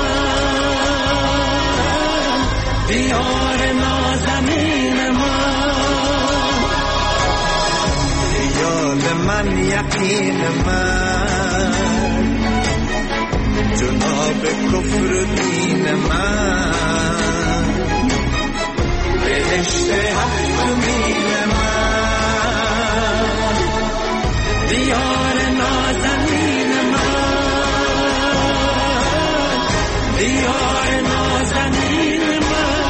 من دیار نازنین من خیال من یقین من جناب کفر دین من بهشت حق مین من دیار نازنین من دیار نازنین من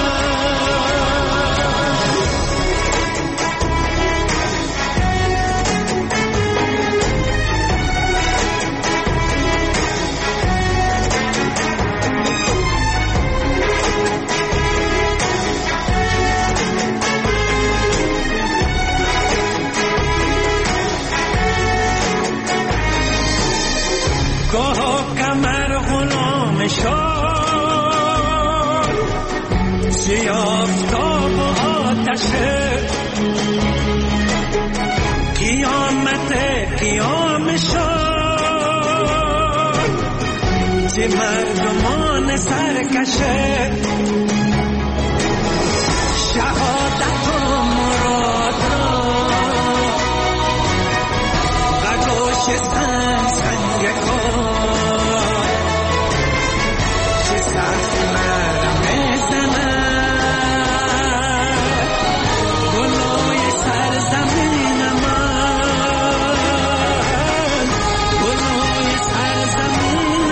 گاه کمر غلام شد سیافتاب و آتشه قیامت قیام شد چه مردمان سرکشه شهادت شستن سنگ کار چه سخت مرم زند گلای سرزمین من گلای سرزمین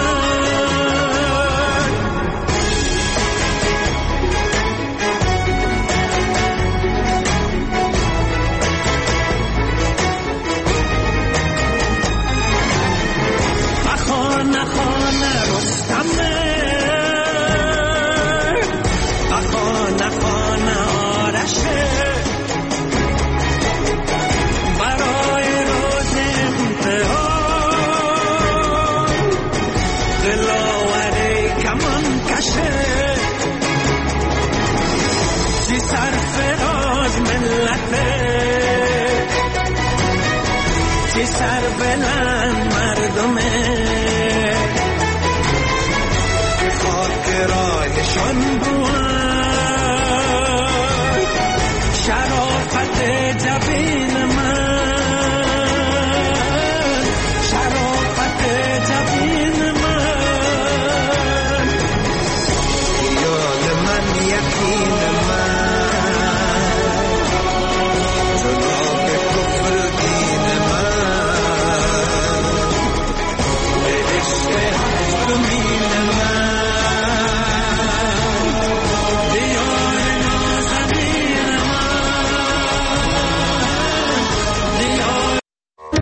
سر بلند مردمه خاک راهشان بود